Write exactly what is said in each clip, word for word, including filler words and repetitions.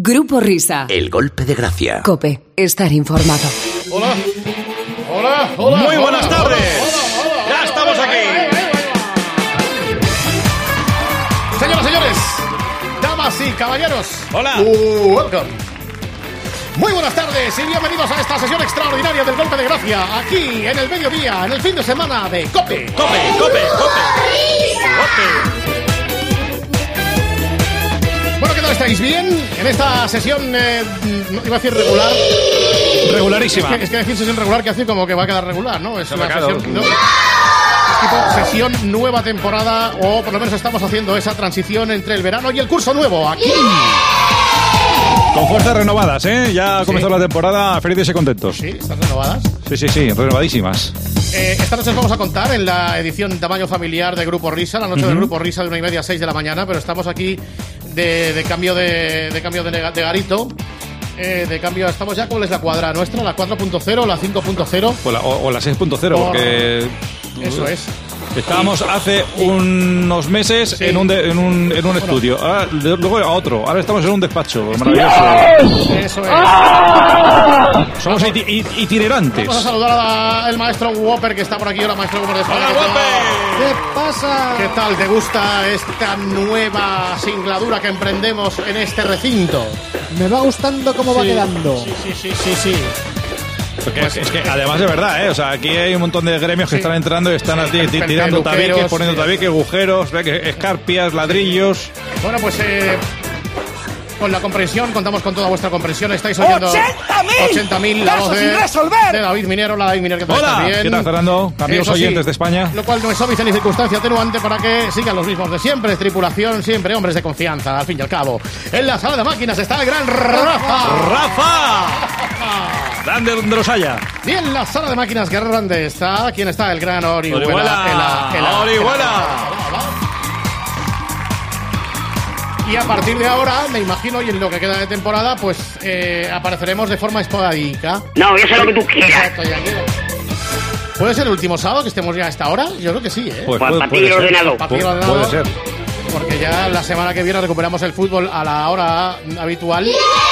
Grupo Risa. El golpe de gracia. COPE. Estar informado. Hola. Hola, hola. Muy buenas hola, tardes. Hola, hola, hola. Ya estamos aquí. Señoras, señores, damas y caballeros. Hola. Uh, welcome. Muy buenas tardes y bienvenidos a esta sesión extraordinaria del golpe de gracia. Aquí en el mediodía, en el fin de semana de COPE. Cope, cope, cope. Cope. Bueno, ¿qué tal estáis? ¿Bien? En esta sesión, eh, no, iba a decir regular. Regularísima. Es que, es que decir sesión regular que hace como que va a quedar regular, ¿no? Es Se una me ha quedado. sesión... No, es tipo sesión nueva temporada, o por lo menos estamos haciendo esa transición entre el verano y el curso nuevo. Aquí. Con fuerzas renovadas, ¿eh? Ya ha comenzado Sí. la temporada, felices y contentos. Sí, están renovadas. Sí, sí, sí, renovadísimas. Eh, esta noche os vamos a contar en la edición tamaño familiar de Grupo Risa, la noche Uh-huh. del Grupo Risa de una y media a seis de la mañana, pero estamos aquí de, de cambio de, de cambio de, nega- de garito. Eh, de cambio, estamos ya, ¿cuál es la cuadra nuestra? ¿La cuatro punto cero, la cinco punto cero? O la, o, o la seis punto cero, Por- porque Eso es. estábamos hace unos meses Sí. en un, de- en un, en un estudio. Ahora, de- luego a otro. Ahora estamos en un despacho. Maravilloso. Eso es. Somos iti- it- itinerantes. Vamos a saludar al maestro Whopper, que está por aquí. Hola, maestro Whopper de España. ¡Hola, ¿Qué tal? Whopper! ¿Qué pasa? ¿Qué tal? ¿Te gusta esta nueva singladura que emprendemos en este recinto? Me va gustando cómo va Sí. quedando. Sí, sí, sí, sí, sí. Porque es, es que además de verdad, ¿eh? O sea, aquí hay un montón de gremios que Sí. están entrando y están Sí. así, ti- Pel- tirando peluqueros, tabiques, poniendo sí. tabiques, agujeros, ve que escarpias, ladrillos. Bueno, pues eh, con la comprensión, contamos con toda vuestra comprensión. Estáis oyendo ochenta mil la voz ¡Casos de, sin resolver! de David Minero. Hola, David Minero, ¿qué tal? Hola, ¿Estás bien? ¿qué tal, Fernando? Amigos Eso sí, oyentes de España. Lo cual no es óbice ni circunstancia atenuante para que sigan los mismos de siempre. Tripulación, siempre hombres de confianza, al fin y al cabo. En la sala de máquinas está el gran Rafa. ¡Rafa! Grande donde los haya. Y en la sala de máquinas grande está... ¿Quién está? El gran Orihuela. Orihuela. Ela- Ela- Orihuela. Y a partir de ahora, me imagino, y en lo que queda de temporada, pues eh, apareceremos de forma esporádica. No, yo sé lo que tú quieras. Exacto, ya quiero. ¿Puede ser el último sábado que estemos ya a esta hora? Yo creo que sí, ¿eh? Pues Pa- puede, pa' ti puede el ser. ordenador. Pa' ti el Pu- ordenador. Puede ser. Porque ya la semana que viene recuperamos el fútbol a la hora habitual.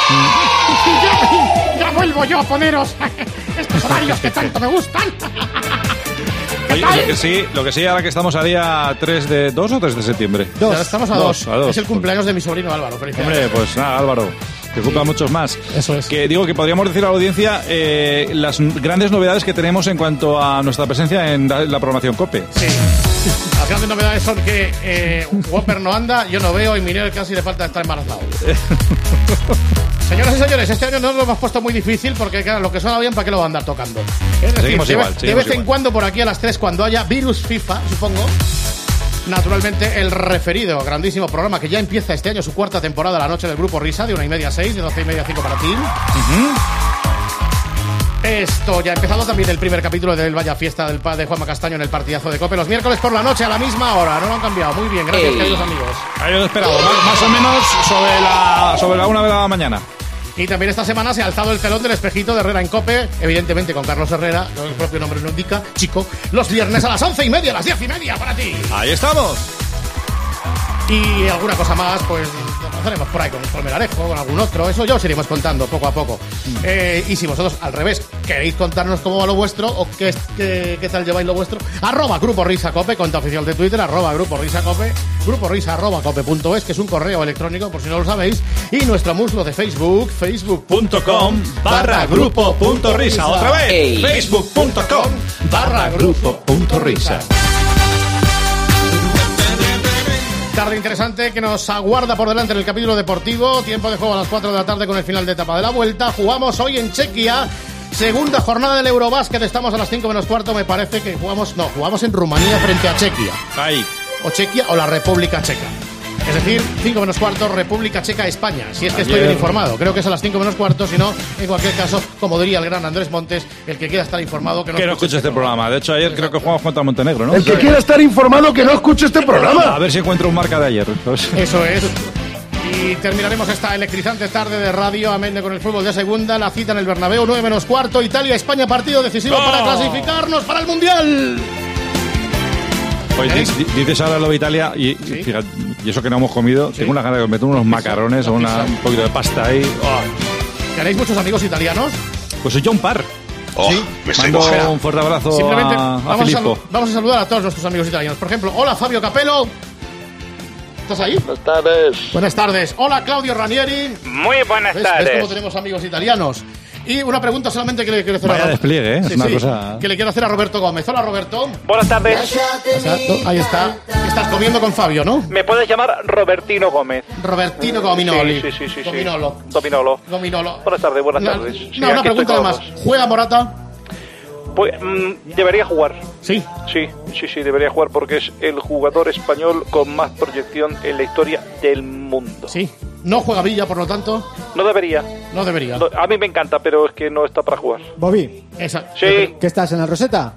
Ya, ya vuelvo yo a poneros estos horarios que tanto me gustan. ¿Qué Oye, tal? lo que sí, lo que sí, ahora que estamos a día tres de dos o tres de septiembre. Dos. Ya estamos a Dos, dos. a dos. Es el cumpleaños de mi sobrino Álvaro. Felicidades. Hombre, pues nada, Álvaro. Que cumpla muchos más. Eso es. Que digo que podríamos decir a la audiencia eh, las grandes novedades que tenemos en cuanto a nuestra presencia en la, la programación COPE. Sí. Las grandes novedades son que eh, Whopper no anda, yo no veo y Minero casi le falta estar embarazado. Señoras y señores, este año nos lo hemos puesto muy difícil porque claro, lo que suena bien, ¿para qué lo va a andar tocando? Es decir, Seguimos de, igual, vez- de seguimos vez en igual. cuando por aquí a las tres, cuando haya virus FIFA, supongo, naturalmente el referido grandísimo programa que ya empieza este año su cuarta temporada, la noche del Grupo Risa, de una y media a seis, de doce y media a cinco para ti. Esto ya ha empezado también el primer capítulo del Vaya Fiesta del pa- de Juanma Castaño en el partidazo de COPE los miércoles por la noche a la misma hora. No lo han cambiado. Muy bien, gracias, Ey. queridos amigos. Ahí lo esperaba, más, más o menos sobre la, sobre la una de la mañana. Y también esta semana se ha alzado el telón del espejito de Herrera en COPE, evidentemente con Carlos Herrera, lo el propio nombre lo indica, chico, los viernes a las once y media, a las diez y media para ti. Ahí estamos. Y alguna cosa más, pues lo haremos por ahí con el Melgarejo, con algún otro, eso ya os iremos contando poco a poco. Eh, y si vosotros, al revés, queréis contarnos cómo va lo vuestro o qué, qué, qué tal lleváis lo vuestro, arroba Grupo Risa Cope, cuenta oficial de Twitter, arroba Grupo Risa Cope, Grupo Risa arroba cope punto es, que es un correo electrónico por si no lo sabéis, y nuestro muslo de Facebook, facebook Punto com barra grupo punto risa. Otra vez. Ey. Facebook punto com barra grupo punto risa. Tarde interesante que nos aguarda por delante en el capítulo deportivo. Tiempo de juego a las cuatro de la tarde con el final de etapa de la vuelta. Jugamos hoy en Chequia. Segunda jornada del Eurobásquet. Estamos a las cinco menos cuarto. Me parece que jugamos... No, jugamos en Rumanía frente a Chequia. Ahí. O Chequia o la República Checa. Es decir, cinco menos cuarto, República Checa, España. Si es que estoy Ayer- bien informado. Creo que es a las cinco menos cuarto. Si no, en cualquier caso, como diría el gran Andrés Montes, el que quiera estar informado... Que no, Que no escuche este programa. De hecho, ayer creo que jugamos contra Montenegro, ¿no? El que quiera estar informado que no escuche este A programa. ver si encuentro un marca de ayer. Pues- Eso es. Y terminaremos esta electrizante tarde de radio, amén con el fútbol de segunda, la cita en el Bernabéu, nueve menos cuarto, Italia-España, partido decisivo ¡Oh! para clasificarnos para el Mundial. Pues ¿Tenéis? di- di- dices ahora lo de Italia y, y Sí. fíjate, Y eso que no hemos comido, Sí. tengo una ganas de meter unos macarrones o una, un poquito de pasta ahí. Oh. ¿Tenéis muchos amigos italianos? Pues soy yo un par. Oh, Sí. me estoy Mando cogiendo. un fuerte abrazo Simplemente a, a vamos, a Filippo. salu- vamos a saludar a todos nuestros amigos italianos. Por ejemplo, hola Fabio Capello. ¿Estás ahí? Buenas tardes. Buenas tardes. Hola Claudio Ranieri. Muy buenas ¿Ves, ¿Ves tardes. cómo tenemos amigos italianos? Y una pregunta solamente que le quiero hacer Vaya a Ro- despliegue, ¿eh? Es una cosa- Que le quiero hacer a Roberto Gómez. Hola Roberto. Buenas tardes. Exacto, ahí está. Estás comiendo con Fabio, ¿no? Me puedes llamar Robertino Gómez. Robertino Gominoli. Sí, sí, sí, sí. Gominolo. Dominolo. Gominolo. Buenas tardes, buenas Una- tardes. No, Sí, una aquí pregunta estoy además. con los ¿Juega Morata? Pues, mm, debería jugar. Sí. Sí, sí, sí, debería jugar porque es el jugador español con más proyección en la historia del mundo. Sí. No juega Villa, por lo tanto, No debería. no debería. No, a mí me encanta, pero es que no está para jugar. Bobby, Esa- Sí. ¿qué estás en la Roseta?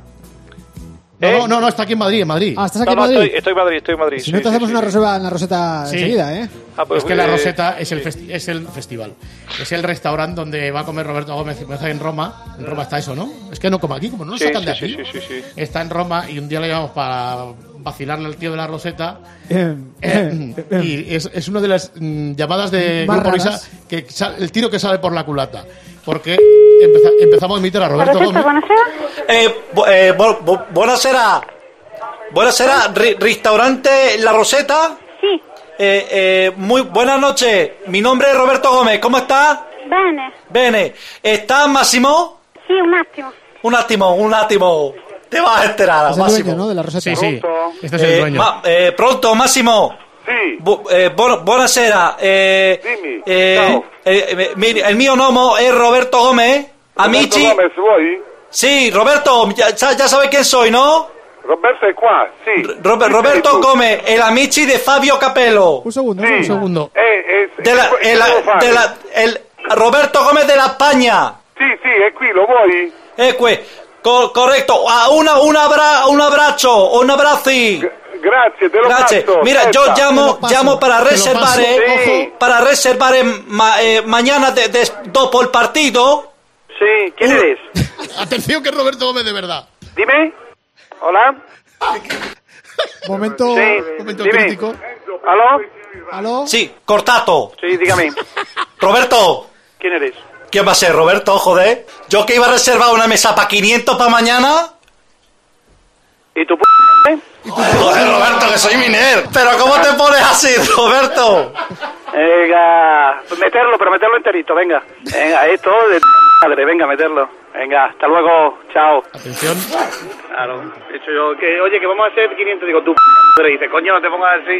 No, ¿Eh? no, no, no, está aquí en Madrid, en Madrid. Ah, ¿estás aquí No, en no, Madrid? estoy, estoy en Madrid, estoy en Madrid. Si sí, no te sí, hacemos sí, una sí. reserva en la Roseta Sí. enseguida, ¿eh? Ah, pues, Es que la eh, Roseta es el, festi- es el festival. Es el restaurante donde va a comer Roberto Gómez en Roma. En Roma está eso, ¿no? Es que no como aquí, como no lo Sí, sacan de sí, aquí. sí, sí, sí, sí. Está en Roma y un día le llamamos para vacilarle al tío de la Roseta. Eh, Eh, eh, y es, es una de las mm, llamadas de Más Grupo raras. Visa que sa- el tiro que sale por la culata. Porque empeza- empezamos a emitir a Roberto Gómez. Eh, bu- eh, bu- bu- buonasera. Buonasera, ri- restaurante La Roseta. Sì, Eh, eh, muy buenas noches. Mi nombre es Roberto Gómez. ¿Cómo está? bene. Bene. ¿Está Máximo? Sì, un attimo. Un attimo, un attimo. Te vas a enterar, es el Máximo. dueño, ¿no? De la Roseta. Sí, sí. Este es el Eh, dueño. ma- eh, pronto, Máximo. Sì, Bu- eh, buona- buonasera. Eh, Dimmi. eh, Ciao. eh, eh, mi- el mio nome es Roberto Gómez. Amici. Roberto Gomez, vuoi? Sí, Roberto, ya, sa- ya sabes quién soy, ¿no? Roberto è qua, sì. Ro- Chi Roberto sei tu? Gómez, el amici de Fabio Capello. Un segundo, Sì. un segundo. segundo. Eh, eh, De la, che- el, che devo fare? de la- el Roberto Gómez de la España. Sì, sì, è qui, lo vuoi? Ecco, co- correcto. Ah, una, un, abra, un abrazo, un abrazo. G- grazie, te lo Gracias. passo. Mira, yo aspetta. llamo, Te lo paso, llamo para te lo reservar, paso, eh, sí. para reservar en ma- eh, mañana de, de, dopo el partido. Sì, chi eres? Atención que es Roberto Gómez de verdad. Dime. Hola. Momento. Sì, Momento dimmi. crítico. ¿Aló? ¿Aló? Sí, cortato. Sí, dígame. Roberto. ¿Quién eres? ¿Quién va a ser, Roberto? Joder. Yo que iba a reservar una mesa para quinientos para mañana. ¿Y tu p***? eh? Joder, Roberto, que soy miner. Pero ¿cómo te pones así, Roberto? Venga, meterlo, pero meterlo enterito, venga. Venga, esto de madre, venga, meterlo. Venga, hasta luego, chao. Atención. Claro, he dicho yo, que oye, que vamos a hacer quinientos, digo, tu p***, y dice, coño, no te pongas así.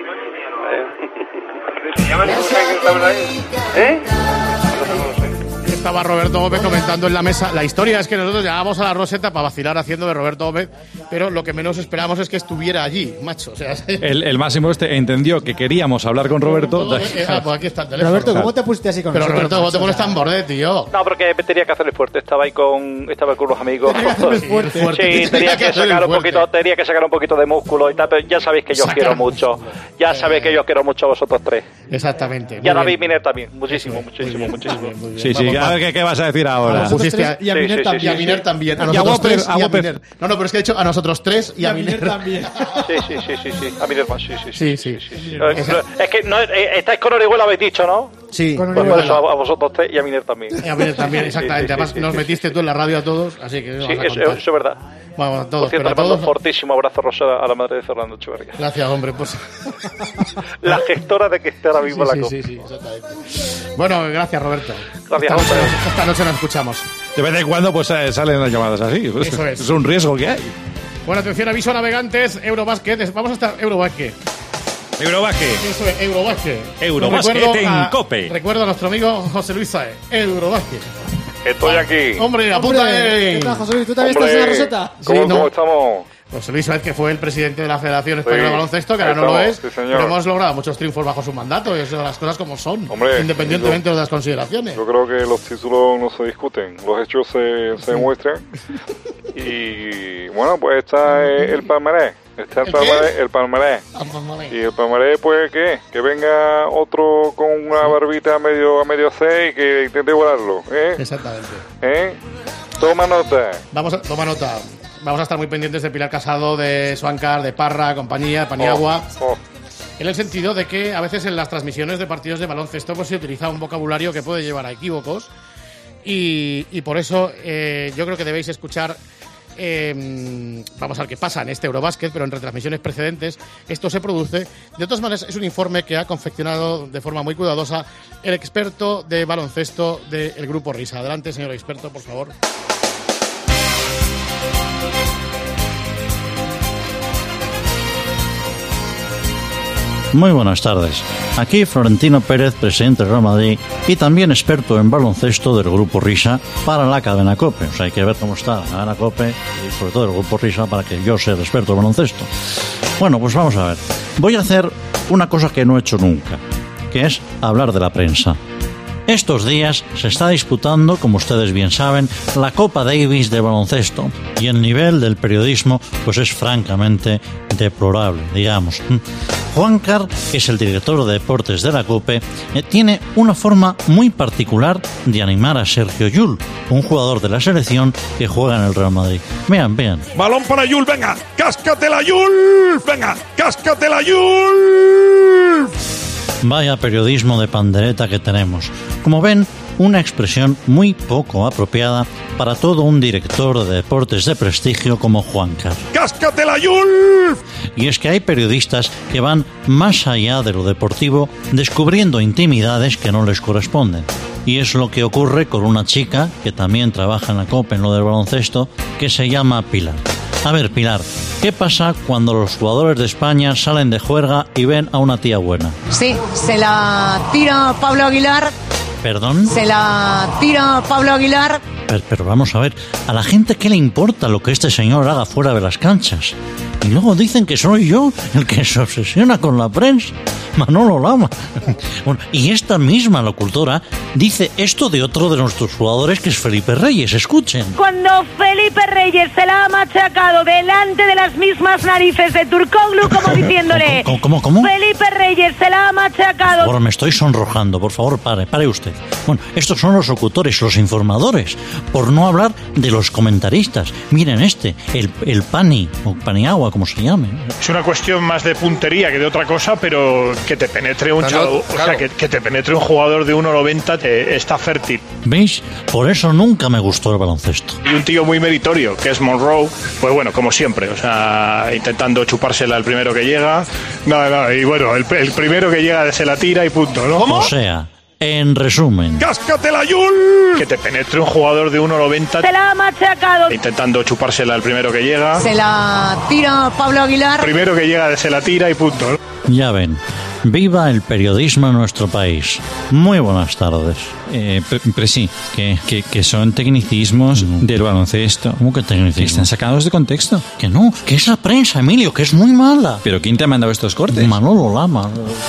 Eh. ¿Eh? Estaba Roberto Gómez comentando en la mesa. La historia es que nosotros llegábamos a la Roseta para vacilar haciendo de Roberto Gómez, pero lo que menos esperamos es que estuviera allí, macho. O sea, El, el Máximo este entendió que queríamos hablar con Roberto. Eh, ah, pues aquí está el teléfono. Roberto, ¿cómo te pusiste así con Pero nosotros, Roberto, ¿cómo te macho? pones O sea, tan borde, tío? No, porque tenía que hacer el fuerte. Estaba ahí con, estaba con unos amigos. Tenía que hacer el fuerte. fuerte. Sí, tenía que hacer el sacar un fuerte. poquito, tenía que sacar un poquito de músculo y tal, pero ya sabéis que yo os Sacar quiero mucho. Ya sabéis que yo os quiero mucho a vosotros tres. Exactamente. Y a muy David bien. Miner también. Muchísimo, Muy muchísimo, bien, muchísimo. muy bien, muy bien. Sí, sí, Vamos, a va. ver qué, qué vas a decir A ahora. nosotros Pusiste tres a- y a Sí, Miner sí, sí, Y a también. Miner también. A Y a nosotros Whopper, tres a y a Whopper. Miner. No, no, pero es que he dicho a nosotros tres y Y a a Miner Miner. también. Sí, sí, sí, sí, sí. A Miner más, sí, sí, Sí, sí. sí. No, Es es que no, eh, estáis con Orihuela, habéis dicho, ¿no? Sí, Con Pues por Orihuela. eso a, a vosotros tres y a Miner también. Y a Miner también, exactamente. Sí, sí, Además, sí, sí, nos sí, metiste tú en la radio a todos, así que Sí, vamos a eso, contar. eso es verdad. Vamos a Por todos, cierto, pero le a mando un todos. fortísimo abrazo, Rosa, a la madre de Fernando Echeverría. Gracias, hombre. Pues... La gestora de que esté ahora mismo Sí, la sí, cosa. sí, sí, exactamente. Bueno, gracias, Roberto. Gracias, esta, noche, hombre. nos- esta noche nos escuchamos. De vez en cuando pues eh, salen las llamadas así. Pues, Eso es. Es un riesgo que hay. Bueno, atención, aviso a navegantes. Eurobásquet. Vamos a estar Eurobásquet. Eurobasket. Eso es, Eurobásquet. Eurobásquet Recuerdo en a- COPE. Recuerdo a nuestro amigo José Luis Saez. Eurobásquet. Estoy aquí. Hombre, apunta. Hombre, ¿qué tal, José Luis? ¿Tú también estás en la Roseta? ¿Cómo, Sí, no. ¿Cómo estamos? José Luis Saez, que fue el presidente de la Federación Española Sí, de Baloncesto, que ahora no lo estamos, es. sí, señor. Pero hemos logrado muchos triunfos bajo su mandato, y eso, las cosas como son, Hombre, independientemente de las consideraciones. Yo creo que los títulos no se discuten, los hechos se, se muestran. Y bueno, pues está eh, el palmarés. Está el ¿El qué? palmarés, el palmarés. Y el palmarés, pues, ¿qué? Que venga otro con una barbita a medio, a medio hacer y que intente volarlo, ¿eh? Exactamente. ¿Eh? Toma nota. Vamos a tomar nota. Vamos a estar muy pendientes de Pilar Casado, de Suancar, de Parra, compañía, de Paniagua. Oh, oh. en el sentido de que a veces en las transmisiones de partidos de baloncesto pues se utiliza un vocabulario que puede llevar a equívocos y, y por eso eh, yo creo que debéis escuchar, eh, vamos a ver qué pasa en este Eurobasket, pero en retransmisiones precedentes esto se produce. De todas maneras, es un informe que ha confeccionado de forma muy cuidadosa el experto de baloncesto del Grupo Risa. Adelante, señor experto, por favor. Muy buenas tardes. Aquí Florentino Pérez, presidente del Real Madrid y también experto en baloncesto del Grupo Risa para la cadena COPE. O sea, hay que ver cómo está la cadena COPE y sobre todo el Grupo Risa para que yo sea el experto en baloncesto. Bueno, pues vamos a ver. Voy a hacer una cosa que no he hecho nunca, que es hablar de la prensa. Estos días se está disputando, como ustedes bien saben, la Copa Davis de baloncesto y el nivel del periodismo pues es francamente deplorable, digamos. Juancar, que es el director de deportes de la COPE, eh, tiene una forma muy particular de animar a Sergio Llull, un jugador de la selección que juega en el Real Madrid. Vean, vean. Balón para Llull, venga, cáscatela Llull, venga, cáscatela Llull. Vaya periodismo de pandereta que tenemos. Como ven, una expresión muy poco apropiada para todo un director de deportes de prestigio como Juancar. ¡Cáscatela, Llull! Y es que hay periodistas que van más allá de lo deportivo, descubriendo intimidades que no les corresponden. Y es lo que ocurre con una chica que también trabaja en la COPE en lo del baloncesto, que se llama Pilar. A ver, Pilar, ¿qué pasa cuando los jugadores de España salen de juerga y ven a una tía buena? Sí, se la tira Pablo Aguilar. ¿Perdón? Se la tira Pablo Aguilar. Pero, pero vamos a ver, ¿a la gente qué le importa lo que este señor haga fuera de las canchas? Y luego dicen que soy yo el que se obsesiona con la prensa. Manolo Lama. Bueno, y esta misma locutora dice esto de otro de nuestros jugadores, que es Felipe Reyes. Escuchen. Cuando Felipe Reyes se la ha machacado delante de las mismas narices de Turkoglu, como diciéndole... ¿Cómo, cómo, cómo? Felipe Reyes se la ha machacado... Ahora me estoy sonrojando, por favor, pare, pare usted. Bueno, estos son los locutores, los informadores, por no hablar de los comentaristas. Miren este, el, el Pani, o Paniagua, como se llame. Es una cuestión más de puntería que de otra cosa, pero que te penetre un claro, chavo, claro. o sea, que, que te penetre un jugador de uno noventa te, está fértil. ¿Veis? Por eso nunca me gustó el baloncesto. Y un tío muy meritorio, que es Monroe, pues bueno, como siempre, o sea, intentando chupársela el primero que llega. Nada, nada, y bueno, el, el primero que llega se la tira y punto, ¿no? O sea, en resumen... ¡Cáscatela, Llull! Que te penetre un jugador de uno noventa... Se la ha machacado... Intentando chupársela el primero que llega. Se la tira Pablo Aguilar. El primero que llega se la tira y punto, ¿no? Ya ven, viva el periodismo en nuestro país. Muy buenas tardes. Eh, pero, pero sí, que, que, que son tecnicismos no. del baloncesto. ¿Cómo que tecnicismos? Que están sacados de contexto. Que no, que es la prensa, Emilio, que es muy mala. ¿Pero quién te ha mandado estos cortes? Manolo Lama.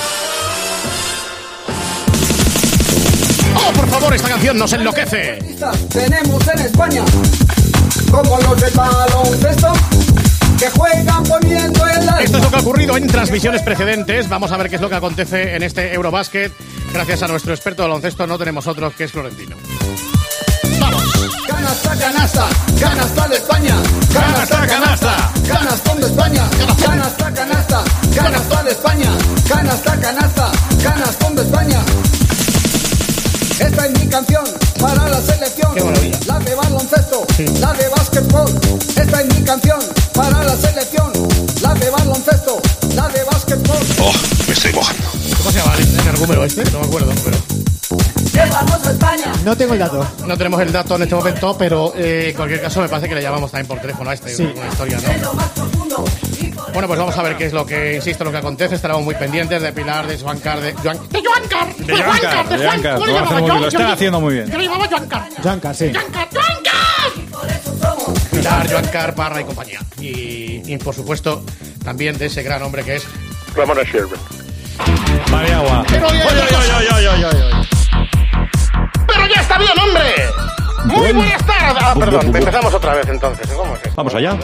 ¡Oh, por favor, esta canción nos enloquece! Tenemos en España, como los del baloncesto, que juegan poniendo en la... Esto es lo que ha ocurrido en transmisiones precedentes. Vamos a ver qué es lo que acontece en este Eurobasket. Gracias a nuestro experto de baloncesto no tenemos otro, que es Florentino. ¡Vamos! Canasta, canasta, canasta de España. Canasta, canasta. Canastón de España. Canasta, canasta, canasta de España. Canasta, canasta, canastón de España. Esta es mi canción para la selección, la de baloncesto, sí. La de básquetbol. Esta es mi canción para la selección, la de baloncesto, la de básquetbol. Oh, me estoy mojando. ¿Cómo se llama el argumento este? No me acuerdo, pero... ¡Llevamos a España! No tengo el dato. No tenemos el dato en este momento, pero eh, en cualquier caso me parece que le llamamos también por teléfono a este, sí. Una historia, ¿no? Bueno, pues vamos a ver qué es lo que, insisto, lo que acontece. Estaremos muy pendientes de Pilar, de Juancar, de... Joan... ¡De Juancar! ¡De Juancar! ¡De Juancar! Lo, lo, lo están haciendo muy bien. Yo le llamaba Juancar. Juancar, sí. ¡Juancar! ¡Juancar! Pilar, Juancar, Parra y compañía. Y, y, por supuesto, también de ese gran hombre que es... Ramón Sherman. Paniagua. Pero ya, oye, oye, oye, oye, oye, oye. ¡Pero ya está bien, hombre! ¡Muy buenas tardes! Ah, perdón, empezamos otra vez entonces. ¿Cómo es esto? Vamos allá.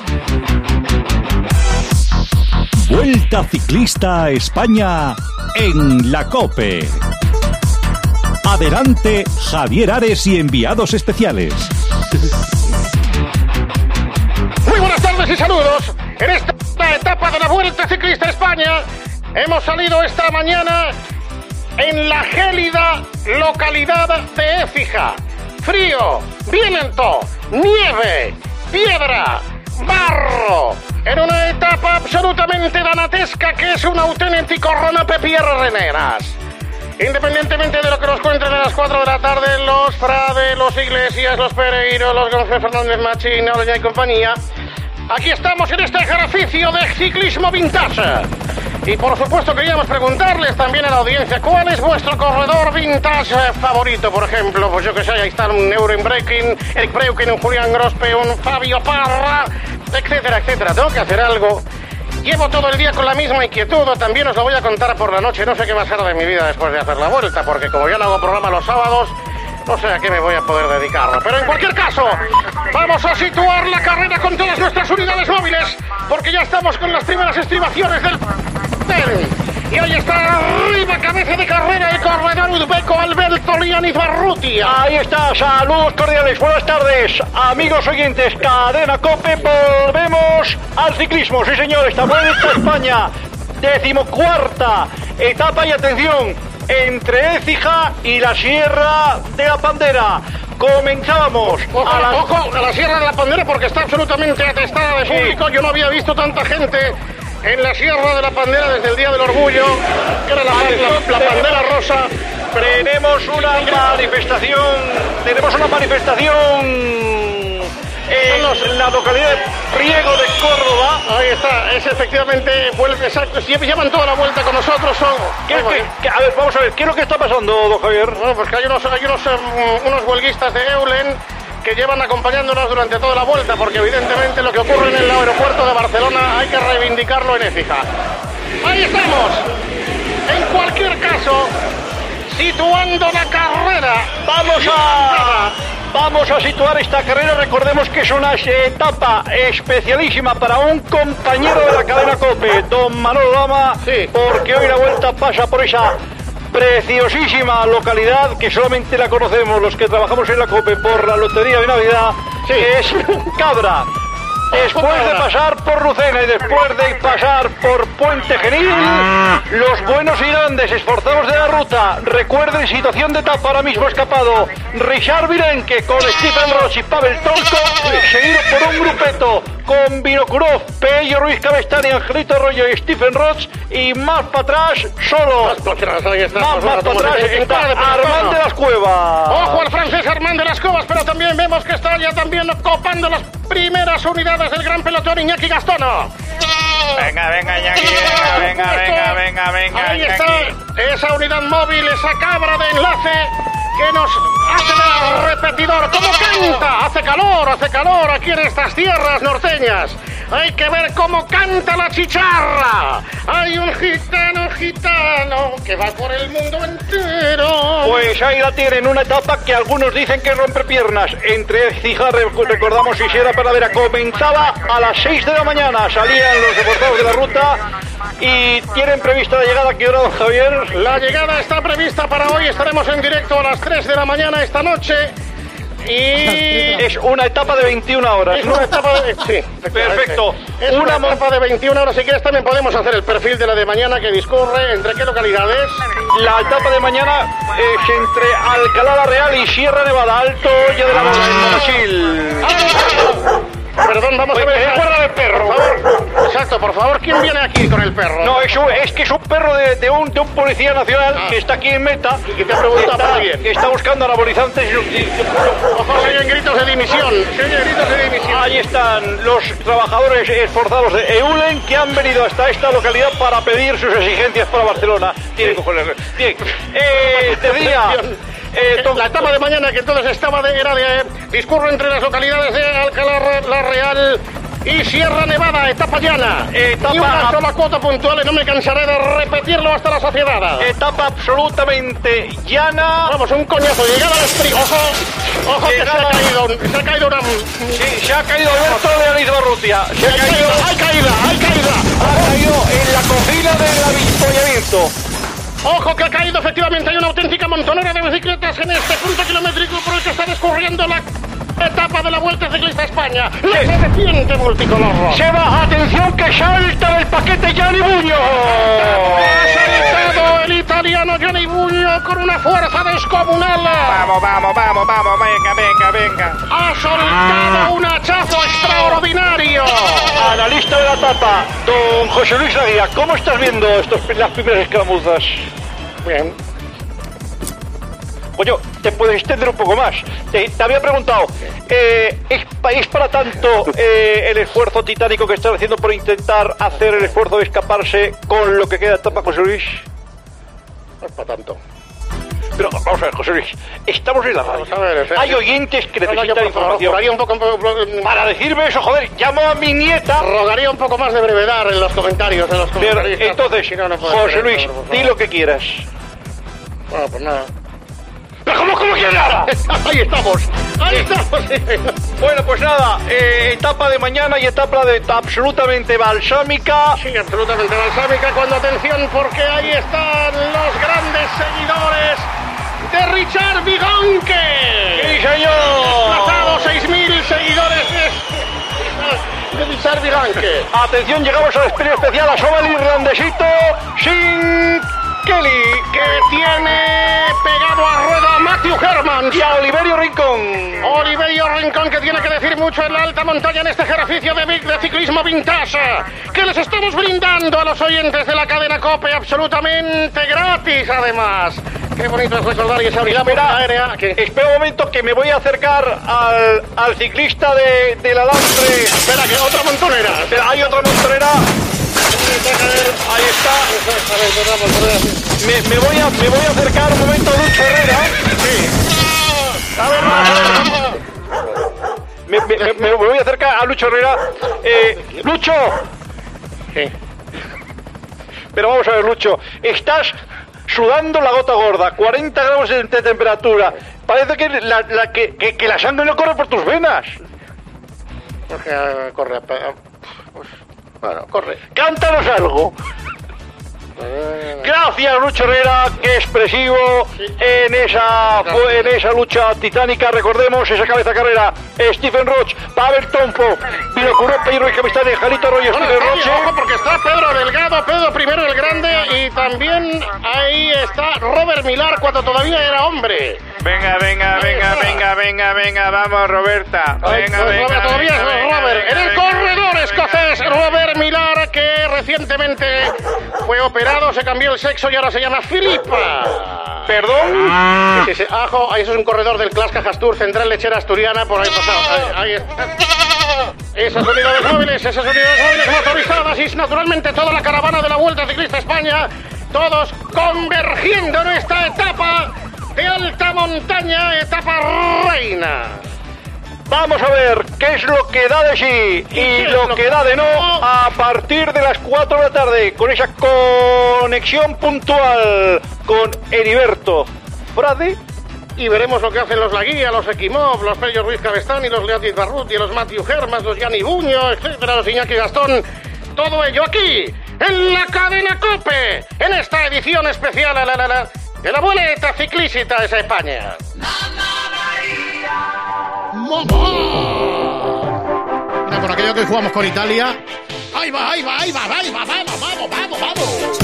Vuelta Ciclista a España en la COPE. Adelante, Javier Ares y enviados especiales. Muy buenas tardes y saludos. En esta etapa de la Vuelta Ciclista a España Hemos salido esta mañana en la gélida localidad de Écija. Frío, viento, nieve, piedra, barro, en una etapa absolutamente danatesca que es un auténtico romapepierreneras. Independientemente de lo que nos cuenten a las cuatro de la tarde los Frade, los Iglesias, los Pereiro, los González Fernández Machín, Oroña y compañía, aquí estamos en este ejercicio de ciclismo vintage. Y por supuesto queríamos preguntarles también a la audiencia, ¿cuál es vuestro corredor vintage favorito? Por ejemplo, pues yo que sé, ahí está un Eurenbreaking, Eric Breuken, un Julián Grospe, un Fabio Parra, etcétera, etcétera. Tengo que hacer algo. Llevo todo el día con la misma inquietud, también os lo voy a contar por la noche. No sé qué va a ser de mi vida después de hacer la vuelta, porque como ya no hago programa los sábados, no sé a qué me voy a poder dedicar. Pero en cualquier caso, vamos a situar la carrera con todas nuestras unidades móviles, porque ya estamos con las primeras estribaciones del... Y hoy está arriba, cabeza de carrera, el corredor uzbeco Alberto Lianiz Barrutia. Ahí está, saludos cordiales, buenas tardes, amigos oyentes, Cadena COPE, volvemos al ciclismo, sí señor, esta Vuelta a España, decimocuarta etapa y atención, entre Écija y la Sierra de la Pandera. Comenzábamos. Ojo a la, ojo a la Sierra de la Pandera porque está absolutamente atestada de público. Sí. Yo no había visto tanta gente en la Sierra de la Pandera desde el Día del Orgullo, que era la, la, la Pandera Rosa. Tenemos una manifestación, tenemos una manifestación en los, la localidad de Priego de Córdoba. Ahí está, es efectivamente, vuelve, exacto, llevan toda la vuelta con nosotros. Son, ¿Qué es que, que, a ver, vamos a ver, ¿qué es lo que está pasando, don Javier? Bueno, pues que hay unos, hay unos, um, unos huelguistas de Eulen que llevan acompañándonos durante toda la vuelta, porque evidentemente lo que ocurre en el aeropuerto de Barcelona hay que reivindicarlo en Écija. Ahí estamos. En cualquier caso, situando la carrera, vamos a vamos a situar esta carrera. Recordemos que es una etapa especialísima para un compañero de la cadena COPE, don Manolo Lama, sí, porque hoy la vuelta pasa por esa preciosísima localidad que solamente la conocemos los que trabajamos en la COPE por la Lotería de Navidad, sí, que es Cabra. Después de pasar por Lucena y después de pasar por Puente Genil, los buenos y grandes esforzados de la ruta, recuerden, situación de etapa ahora mismo escapado, Richard Virenque con Stephen Roche y Pavel Tolko, seguido por un grupeto con Vinokurov, Pello Ruiz Cabestany, Angelito Arroyo y Stephen Roche, y más para atrás, solo, más para atrás, ahí está, más, más para atrás está Armand de las Cuevas. Ojo al francés Armand de las Cuevas, pero también vemos que está ya también copando las primeras unidades del gran pelotón, Iñaki Gastono. Venga, venga, Iñaki, venga, venga, venga, venga, venga. Ahí está esa unidad móvil, esa cabra de enlace que nos hace de repetidor. ¿Cómo canta? Hace calor, hace calor aquí en estas tierras norteñas. Hay que ver cómo canta la chicharra. Hay un gitano, gitano que va por el mundo entero. Pues ahí la tienen, una etapa que algunos dicen que rompe piernas. Entre Écija, recordamos, y Sierra Paradera, comenzaba a las seis de la mañana. Salían los deportados de la ruta y tienen prevista la llegada. ¿Qué hora, don Javier? La llegada está prevista para hoy. Estaremos en directo a las tres de la mañana esta noche. Y es una etapa de veintiuna horas, es ¿no? una etapa de... Sí, perfecto. Es una, una etapa de veintiuna horas. Si quieres también podemos hacer el perfil de la de mañana que discurre. ¿Entre qué localidades? La etapa de mañana es entre Alcalá la Real y Sierra Nevada, Alto Hoyo de la Bola, en Monasil. Perdón, vamos a ver. Recuerda del perro, por favor. Exacto, por favor, ¿quién viene aquí con el perro? No, es, un, es que es un perro de, de, un, de un policía nacional ah. que está aquí en Meta. Y que te ha preguntado está, por alguien. Que está buscando anabolizantes. Ojo, se oyen gritos de dimisión. Se oyen gritos de dimisión. Ahí están los trabajadores esforzados de Eulen que han venido hasta esta localidad para pedir sus exigencias para Barcelona. Tienen cojones. Bien. Eh, te diría... Eh, la etapa de mañana que entonces estaba de, era de eh, discurre entre las localidades de Alcalá la Real y Sierra Nevada, etapa llana, etapa, y una sola cuota puntual y no me cansaré de repetirlo hasta la saciedad. Etapa absolutamente llana. Vamos, un coñazo, llegada al estribo. Ojo, ojo llegada... que se ha caído, se ha caído una... Sí, se ha caído Alberto Lianiz Barrutia. Se ha caído, hay caída, hay caída. Ha caído en la cocina del avituallamiento. Ojo que ha caído, efectivamente, hay una auténtica montonera de bicicletas en este punto kilométrico por el que está discurriendo la etapa de la Vuelta Ciclista España. La serpiente multicolor. Se va, atención que salta del paquete Gianni Bugno. Ha saltado el italiano Gianni Bugno con una fuerza descomunal. Vamos, vamos, vamos, vamos, venga, venga, venga. Ha soltado un hachazo extraordinario. Analista de la etapa, don José Luis Aguía, ¿cómo estás viendo estos, las primeras escaramuzas? Bien. Coño, te puedes extender un poco más. Te, te había preguntado, eh, ¿es, ¿es para tanto eh, el esfuerzo titánico que están haciendo por intentar hacer el esfuerzo de escaparse con lo que queda de etapa, José Luis? No es para tanto. Pero vamos a ver, José Luis, estamos en la radio. Vamos a ver, Efe. Hay oyentes que necesitan no, no, yo, información. Rogaría un poco, para decirme eso, joder, llamo a mi nieta. Rogaría un poco más de brevedad en los comentarios. En los comentarios. Pero, entonces, si no, no José Luis, di lo que quieras. Bueno, pues nada. ¿Pero cómo, cómo que nada? Ahí estamos, ahí estamos. Bueno, pues nada, eh, etapa de mañana y etapa de absolutamente balsámica. Sí, absolutamente balsámica. Cuando atención, porque ahí están los grandes seguidores de Richard Vigonque. ¡Sí, señor! Desplazados seis mil seguidores de, de Richard Vigonque. Atención, llegamos al despegue especial a Sobel irlandesito sin Kelly, que tiene pegado a rueda a Matthew Herman y a Oliverio Rincón. Oliverio Rincón, que tiene que decir mucho en la alta montaña en este ejercicio de, de ciclismo vintage que les estamos brindando a los oyentes de la cadena COPE absolutamente gratis, además. Qué bonito es recordar esa unidad aérea. Que... Espera un momento que me voy a acercar al, al ciclista de, del alambre. Espera, que otra montonera. Espera, hay otra montonera. Ahí está. Me, me, voy a, me voy a acercar un momento a Lucho Herrera. Sí. A ver, a ver. Me, me, me voy a acercar a Lucho Herrera. Eh, Lucho. Sí. Pero vamos a ver, Lucho. Estás sudando la gota gorda, cuarenta grados de temperatura. Parece que la, la, que, que, que la sangre no corre por tus venas. Porque uh, corre. Pues, bueno, corre. Cántanos algo. Gracias, Lucho Herrera, qué expresivo en esa en esa lucha titánica. Recordemos esa cabeza carrera: Stephen Roche, Pavel Tompo, Pino Curope y Ruiz Capistán, Jalito Arroyo, bueno, Stephen Roche. Ojo, porque está Pedro Delgado, Pedro Primero el Grande, y también ahí está Robert Millar cuando todavía era hombre. Venga, venga, venga, venga, venga, venga, vamos, Roberta. Venga, Ay, pues, venga, Robert, todavía venga, es venga, Robert. venga, en el venga, corredor venga, escocés, venga, Robert Millar, que recientemente fue operado, se cambió el sexo y ahora se llama Filipa. ¿Perdón? Ah. Sí, sí, sí. Ajo, ahí eso es un corredor del Clas Cajastur, Central Lechera Asturiana, por ahí pasado. Ahí, ahí está. Esas unidades móviles, esas unidades móviles motorizadas y naturalmente toda la caravana de la Vuelta Ciclista España, todos convergiendo en esta etapa de alta montaña, etapa reina. Vamos a ver qué es lo que da de sí y lo, lo que da de no a partir de las cuatro de la tarde con esa conexión puntual con Heriberto Frade. Y veremos lo que hacen los Laguía, los Equimov, los Pello Ruiz Cabestán y los Leotis Barruti, los Matthew Hermas, los Gianni Bugno, etcétera, los Iñaki Gastón. Todo ello aquí, en la cadena COPE, en esta edición especial la, la, la, de la Vuelta Ciclista de España. ¡Mamá! Por aquello que jugamos con Italia. ¡Ahí va, ahí va, ahí va, ahí va! ¡Vamos, vamos, vamos, vamos!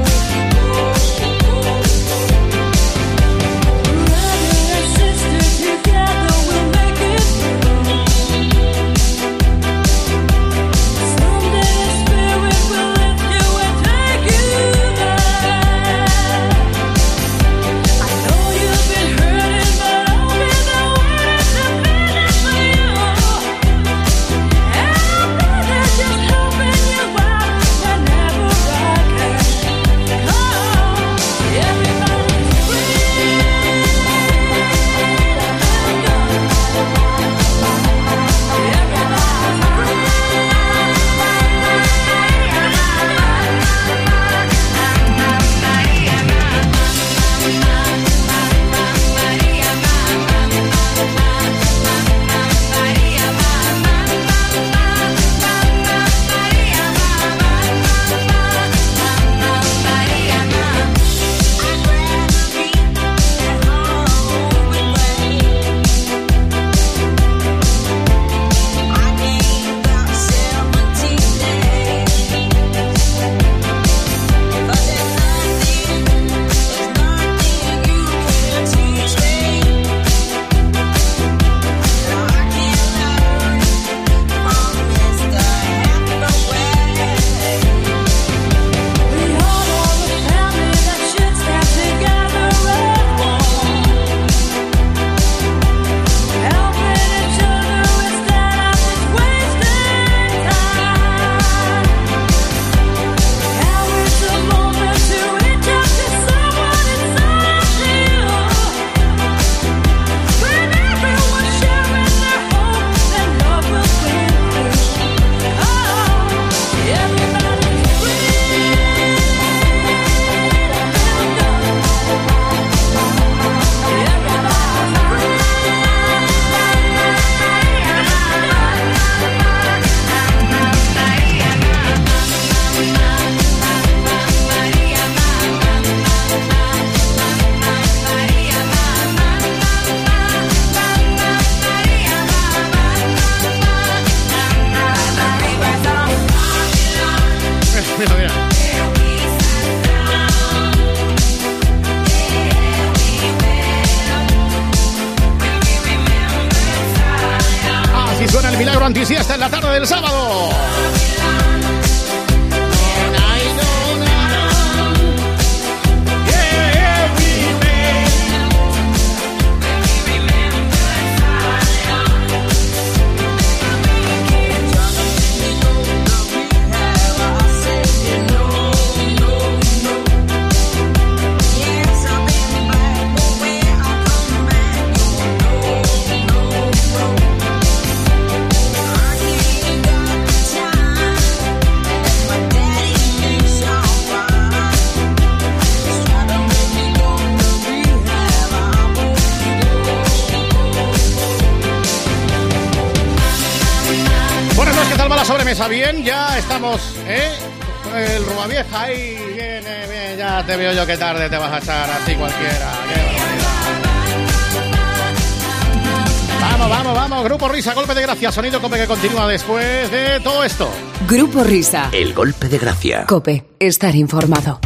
Sister en la tarde del sábado. Sobremesa, bien, ya estamos, ¿eh? El Rubavieja ahí, viene, bien, ya te veo yo que tarde te vas a echar así cualquiera. Vamos, vamos, vamos, Grupo Risa, golpe de gracia, sonido Cope que continúa después de todo esto. Grupo Risa. El golpe de gracia. Cope, estar informado.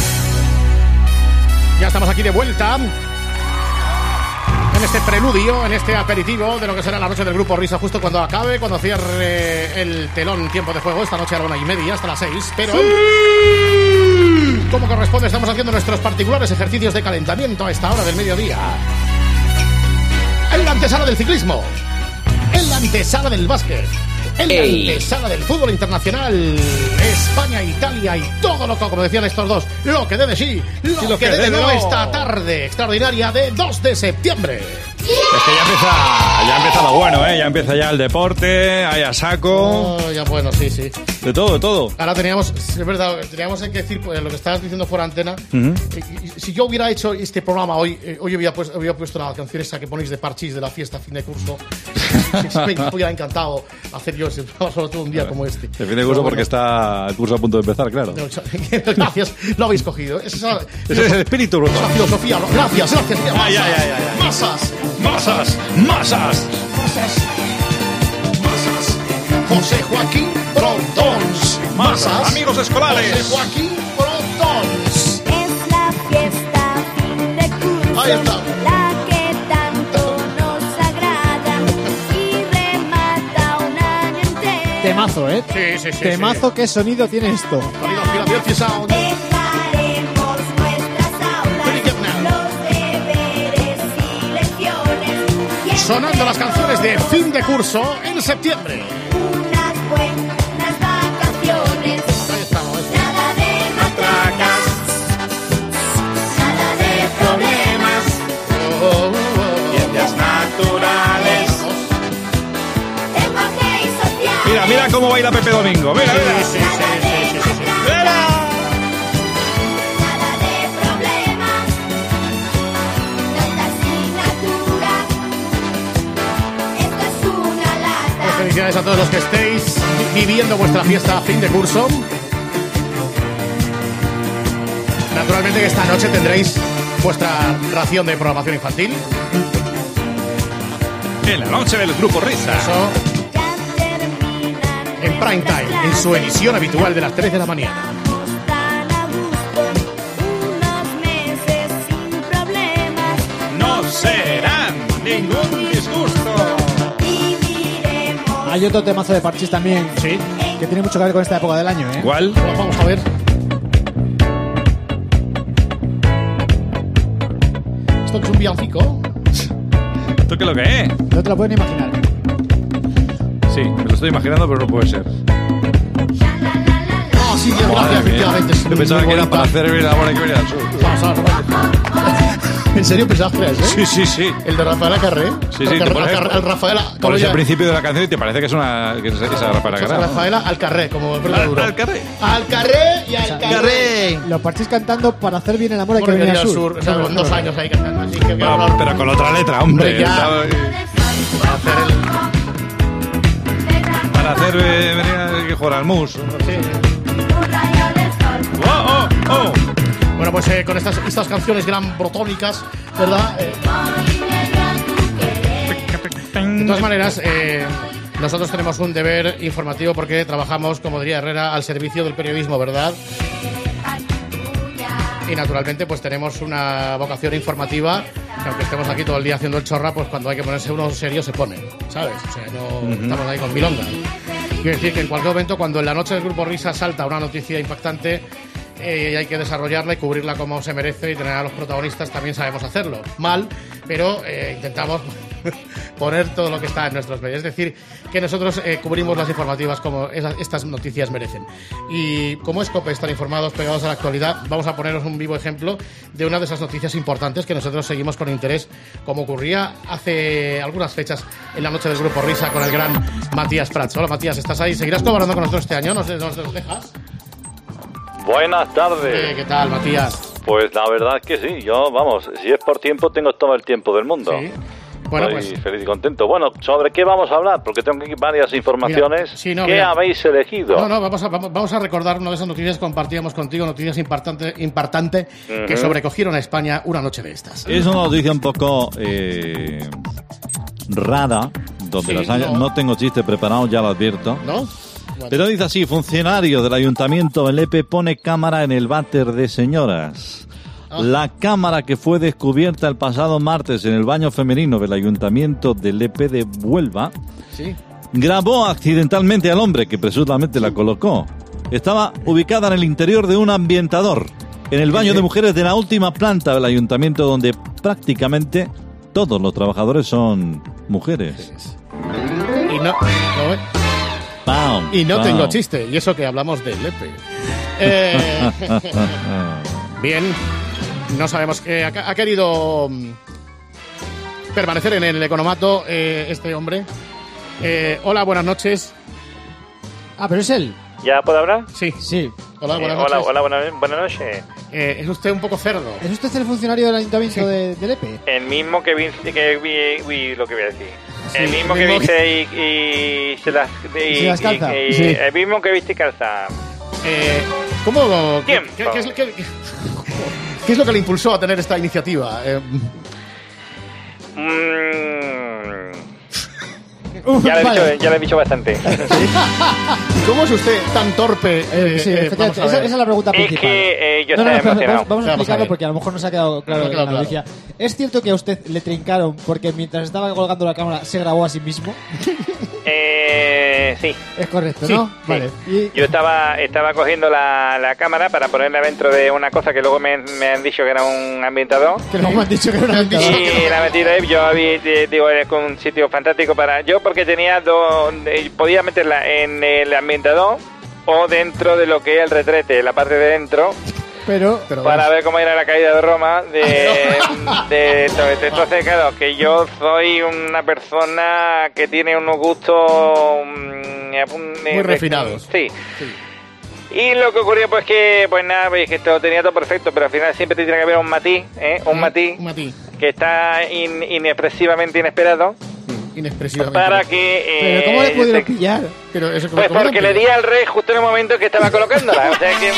Ya estamos aquí de vuelta. En este preludio, en este aperitivo de lo que será la noche del Grupo Risa, justo cuando acabe, cuando cierre el telón tiempo de juego, esta noche a la una y media, hasta las seis, pero ¡sí! Como corresponde, estamos haciendo nuestros particulares ejercicios de calentamiento a esta hora del mediodía. En la antesala del ciclismo, en la antesala del básquet, en la Ey. antesala del fútbol internacional, España, Italia y todo lo que, como decían estos dos, lo que dé de sí, lo, sí, lo que, que dé de no esta tarde extraordinaria de dos de septiembre. Es que ya empieza, ya empieza lo bueno, ¿eh? Ya empieza ya el deporte, hay a saco. Oh, ya bueno, sí, sí. De todo, de todo. Ahora teníamos, es verdad, teníamos que decir pues, lo que estabas diciendo fuera antena. Uh-huh. Si yo hubiera hecho este programa hoy, eh, hoy hubiera puesto, hubiera puesto la canción esa que ponéis de Parchís de la fiesta fin de curso. Me hubiera encantado hacer yo ese programa, sobre todo un día como este. De fin de curso bueno, porque está el curso a punto de empezar, claro. Gracias, lo habéis cogido. Ese es, ese es el espíritu, bro. Es la filosofía. Gracias, gracias. Ah, ya, ya, ya, ya. Masas. Masas, masas, masas, masas. José Joaquín Brotons. Masas. Amigos escolares. José Joaquín Brotons. Es la fiesta fin de curso. Ahí está. La que tanto nos agrada y remata un año entero. Temazo, ¿eh? Sí, sí, sí. Temazo, sí. ¿Qué sonido tiene esto? Sonido Philadelphia Sound. Sonando las canciones de fin de curso en septiembre. Unas buenas vacaciones. Ahí estamos. Nada de matracas. Nada de problemas. Oh, oh, oh. Ciencias naturales. Lenguaje y social. Mira, mira cómo baila Pepe Domingo. Mira, mira. Sí, sí, sí, sí, sí, sí, sí. Mira. Felicidades a todos los que estéis viviendo vuestra fiesta a fin de curso. Naturalmente que esta noche tendréis vuestra ración de programación infantil. En la noche del Grupo Risa. Eso. En prime time, en su emisión habitual de las tres de la mañana. No serán ningún disgusto. Hay otro temazo de Parchís también, sí, que tiene mucho que ver con esta época del año, ¿eh? ¿Cuál? Bueno, vamos a ver. ¿Esto es un villancico? ¿Esto qué es lo que es? No te lo pueden imaginar. Sí, me lo estoy imaginando, pero no puede ser. Ah, sí, gracias, efectivamente. Yo pensaba que era para hacer bien la hora que venía al sur. Vamos a ver. ¿En serio pensabas que era ese? Sí, sí, sí. ¿El de Rafaela Carré? Sí, sí. El, Te Carré, el Rafaela... Por ese principio de la canción y te parece que es una que es esa Rafaela Carré. Rafaela Alcarré, como el Al, Alcarré. Alcarré y Alcarré. Los Parchís cantando para hacer bien el amor hay que venir al sur. sur. O sea, con dos años ahí cantando. Así que no, pero con otra letra, hombre. Ya. Para hacer el... Para hacer eh, venir que jugar al mus. Sí. Oh, oh, oh. Bueno, pues eh, con estas, estas canciones gran brotónicas, ¿verdad? Eh, de todas maneras, eh, nosotros tenemos un deber informativo porque trabajamos, como diría Herrera, al servicio del periodismo, ¿verdad? Y naturalmente pues tenemos una vocación informativa que aunque estemos aquí todo el día haciendo el chorra, pues cuando hay que ponerse uno serio se pone, ¿sabes? O sea, no uh-huh. estamos ahí con milonga. Quiero decir que en cualquier momento, cuando en la noche del Grupo Risa salta una noticia impactante, eh, hay que desarrollarla y cubrirla como se merece y tener a los protagonistas, también sabemos hacerlo. Mal, pero eh, intentamos poner todo lo que está en nuestros medios. Es decir, que nosotros eh, cubrimos las informativas como esas, estas noticias merecen. Y como es COPE estar informados, pegados a la actualidad, vamos a poneros un vivo ejemplo de una de esas noticias importantes que nosotros seguimos con interés, como ocurría hace algunas fechas en la noche del Grupo Risa con el gran Matías Prats. Hola Matías, ¿estás ahí? ¿Seguirás colaborando con nosotros este año? ¿Nos, nos, nos dejas? Buenas tardes. Eh, ¿Qué tal, Matías? Pues la verdad es que sí, yo, vamos, si es por tiempo, tengo todo el tiempo del mundo. Sí. Bueno, Estoy pues, feliz y contento. Bueno, ¿sobre qué vamos a hablar? Porque tengo aquí varias informaciones. Mira, sí, no, ¿Qué mira. habéis elegido? No, no, vamos a, vamos, vamos a recordar una de esas noticias que compartíamos contigo, noticias importantes importante, Uh-huh. que sobrecogieron a España una noche de estas. Es una noticia un poco eh, rara, donde Sí, las haya- no. no tengo chiste preparado, ya lo advierto. ¿No? Bueno. Pero dice así: funcionario del Ayuntamiento de Lepe pone cámara en el váter de señoras. Ah. La cámara que fue descubierta el pasado martes en el baño femenino del Ayuntamiento de Lepe de Huelva Sí. grabó accidentalmente al hombre que presuntamente la colocó. Estaba ubicada en el interior de un ambientador, en el baño Sí. de mujeres de la última planta del ayuntamiento, donde prácticamente todos los trabajadores son mujeres. Y no, no, Pam, y no pam. tengo chiste, y eso que hablamos de Lepe. Eh, bien, no sabemos que ha, ha querido mm, permanecer en el economato eh, este hombre. Eh, hola, buenas noches. Ah, pero es él. ¿Ya puedo hablar? Sí. Sí. Hola, Eh, buenas hola, noches. hola, buenas, buenas noches. Eh, es usted un poco cerdo. ¿Es usted el funcionario del ayuntamiento de, de Lepe? El mismo que vi, que vi, vi lo que voy a decir. Sí, el mismo el que mismo viste y, y se las y, se las y- calza. y- Sí. el mismo que viste y calza. Eh, ¿Cómo? ¿Qué, Tiempo. qué- qué es, lo- qué- qué es lo que le impulsó a tener esta iniciativa? Eh, Mm, Uf, ya, lo he vale. dicho, ya lo he dicho bastante. ¿Y cómo es usted tan torpe? Eh, Sí, eh, efectivamente, vamos a esa, ver. esa es la pregunta Es principal. que eh, yo no, no, estaba espera, emocionado. vamos, vamos a Vamos a explicarlo ver. porque a lo mejor no se ha quedado claro No, en claro, la claro. noticia. ¿Es cierto que a usted le trincaron porque mientras estaba colgando la cámara se grabó a sí mismo? Eh, sí. Es correcto, Sí, ¿no? sí. Vale. Y, Yo estaba estaba cogiendo la, la cámara para ponerla dentro de una cosa que luego me, me han dicho que era un ambientador. que luego me han dicho que era una han dicho mentira. Y la metí ahí, yo había, eh, digo, es un sitio fantástico para... Yo porque tenía dos... eh, podía meterla en el ambientador o dentro de lo que es el retrete, la parte de dentro, Pero, Pero para vamos. ver cómo era la caída de Roma. De, de, todo esto. Entonces, claro, que yo soy una persona que tiene unos gustos... mm, eh, Muy refinados. Sí. Sí. Y lo que ocurrió pues que, pues nada, pues que esto tenía todo perfecto, pero al final siempre te tiene que haber un matiz, ¿eh? Un matiz Un matiz. que está in- inexpresivamente inesperado Inexpresivamente. para que... eh, pero ¿cómo le pudieron te- pillar? Pero eso, Pues ¿cómo porque lo le di al rey justo en el momento que estaba colocándola, o sea que...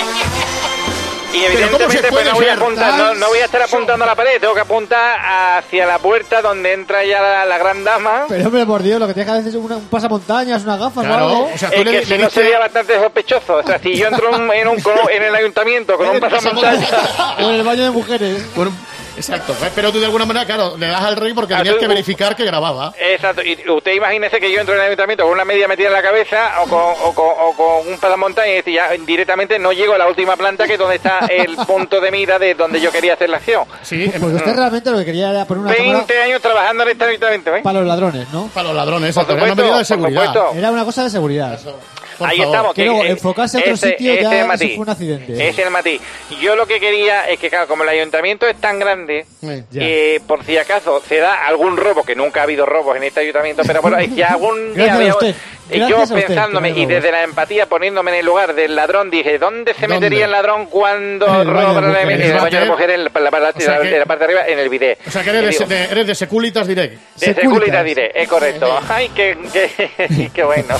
Y Pero ¿cómo se evidentemente pues puede no voy, a ser apuntar, tan no, no voy a estar apuntando a la pared, tengo que apuntar hacia la puerta donde entra ya la, la gran dama. Pero hombre, por Dios, lo que tienes que hacer es una- un pasamontañas, unas gafas Claro, o algo. o sea, tú Es le, que le si no diste- sería bastante sospechoso, o sea, si yo entro en, en un, en el ayuntamiento con un pasamontañas... O en el baño de mujeres. Bueno, exacto, pero tú de alguna manera, claro, le das al rey porque Ah, tenías tú- que verificar que grababa. Exacto, y usted imagínese que yo entro en el ayuntamiento con una media metida en la cabeza o con, o con, o con un pasamontañas y ya directamente no llego a la última planta, que es donde está el punto de mira de donde yo quería hacer la acción. Sí, Pues usted realmente lo que quería era poner una cámara veinte años trabajando en este ayuntamiento, ¿eh? para los ladrones, ¿no? para los ladrones, Por exacto, era una supuesto, medida de por seguridad. supuesto. Era una cosa de seguridad. Por Ahí favor. estamos. Que luego eh, enfocarse a otro ese- sitio ese ya es el eso matiz. fue un accidente. Ese es el matiz. Yo lo que quería es que, claro, como el ayuntamiento es tan grande, Eh, ya. eh, por si acaso se da algún robo, que nunca ha habido robos en este ayuntamiento, pero bueno, si algún día Gracias a había- usted. eh, Gracias yo a usted, pensándome que no hay y robos. desde la empatía poniéndome en el lugar del ladrón, dije, ¿dónde se ¿Dónde? metería el ladrón cuando En el baño roba de la mujeres. en el baño de mujeres en la, la, la- O sea que- en la parte de arriba, en el bidet? O sea, que eres Y de, digo, de- eres de Securitas Direct. de Securitas. Securitas diré, es correcto. Ay, qué, qué, qué bueno.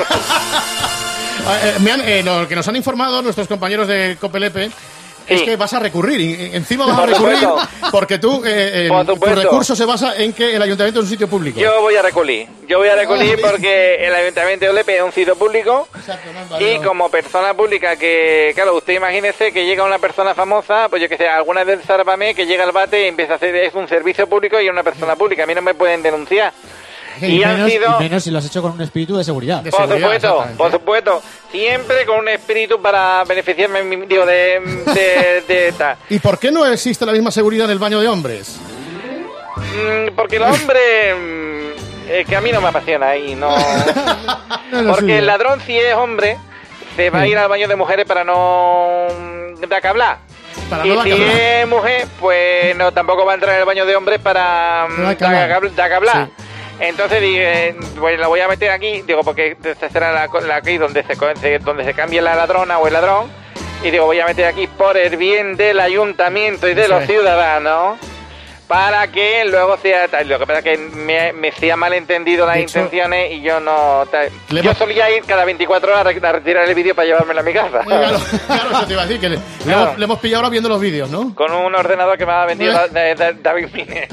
Ah, eh, me han- eh, lo que nos han informado nuestros compañeros de Copelepe es Sí. que vas a recurrir, y- y encima vas a Por recurrir supuesto. porque tú, eh, eh, Por tu supuesto. recurso se basa en que el ayuntamiento es un sitio público. Yo voy a reculir, yo voy a reculir Ah, porque el Ayuntamiento de Lepe es un sitio público Exacto, me han y valido. como persona pública que, claro, usted imagínese que llega una persona famosa, pues yo que sé, alguna vez Sálvame, que llega al bate y empieza a hacer, es un servicio público y es una persona pública, a mí no me pueden denunciar. Y, y han menos, sido... y menos si lo has hecho con un espíritu de seguridad. De por seguridad, supuesto, por supuesto. Siempre con un espíritu para beneficiarme, digo, de... de, de, de ¿Y por qué no existe la misma seguridad en el baño de hombres? Mm, porque el hombre... Mm, es que a mí no me apasiona y no... no porque suyo. el ladrón, si es hombre, se va a ir al baño de mujeres para no... dar que hablar. Para y no si dar que hablar. es mujer, pues no, tampoco va a entrar en el baño de hombres para No dar da que hablar. que dar que hablar. Sí. Entonces dije, pues la voy a meter aquí, digo, porque esta será la, la aquí donde se, donde se cambie la ladrona o el ladrón. Y digo, voy a meter aquí por el bien del ayuntamiento y de Eso los es. ciudadanos, para que luego sea tal. Lo que pasa es que me, me sea malentendido las De hecho, intenciones y yo no... tal. le Yo hemos- solía ir cada veinticuatro horas a re- a retirar el vídeo para llevármelo a mi casa. Claro, claro, eso te iba a decir, que le, le Claro. hemos, le hemos pillado ahora viendo los vídeos, ¿no? Con un ordenador que me ha vendido da- da- da- David Mine.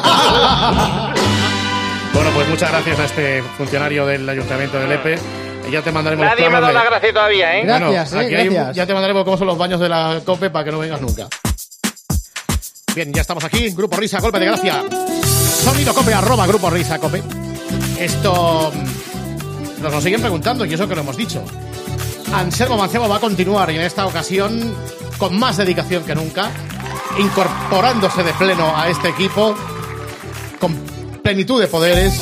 Bueno, pues muchas gracias a este funcionario del Ayuntamiento de Lepe. Ya te mandaremos Nadie me ha planos dado de- la gracia todavía, ¿eh? Bueno, Gracias, eh, aquí hay- gracias. ya te mandaremos cómo son los baños de la COPE para que no vengas nunca. Bien, ya estamos aquí. Grupo Risa, golpe de gracia. Sonido COPE, arroba Grupo Risa COPE. Esto... mm, Nos lo siguen preguntando y eso que lo hemos dicho. Anselmo Mancebo va a continuar y en esta ocasión con más dedicación que nunca, incorporándose de pleno a este equipo con plenitud de poderes.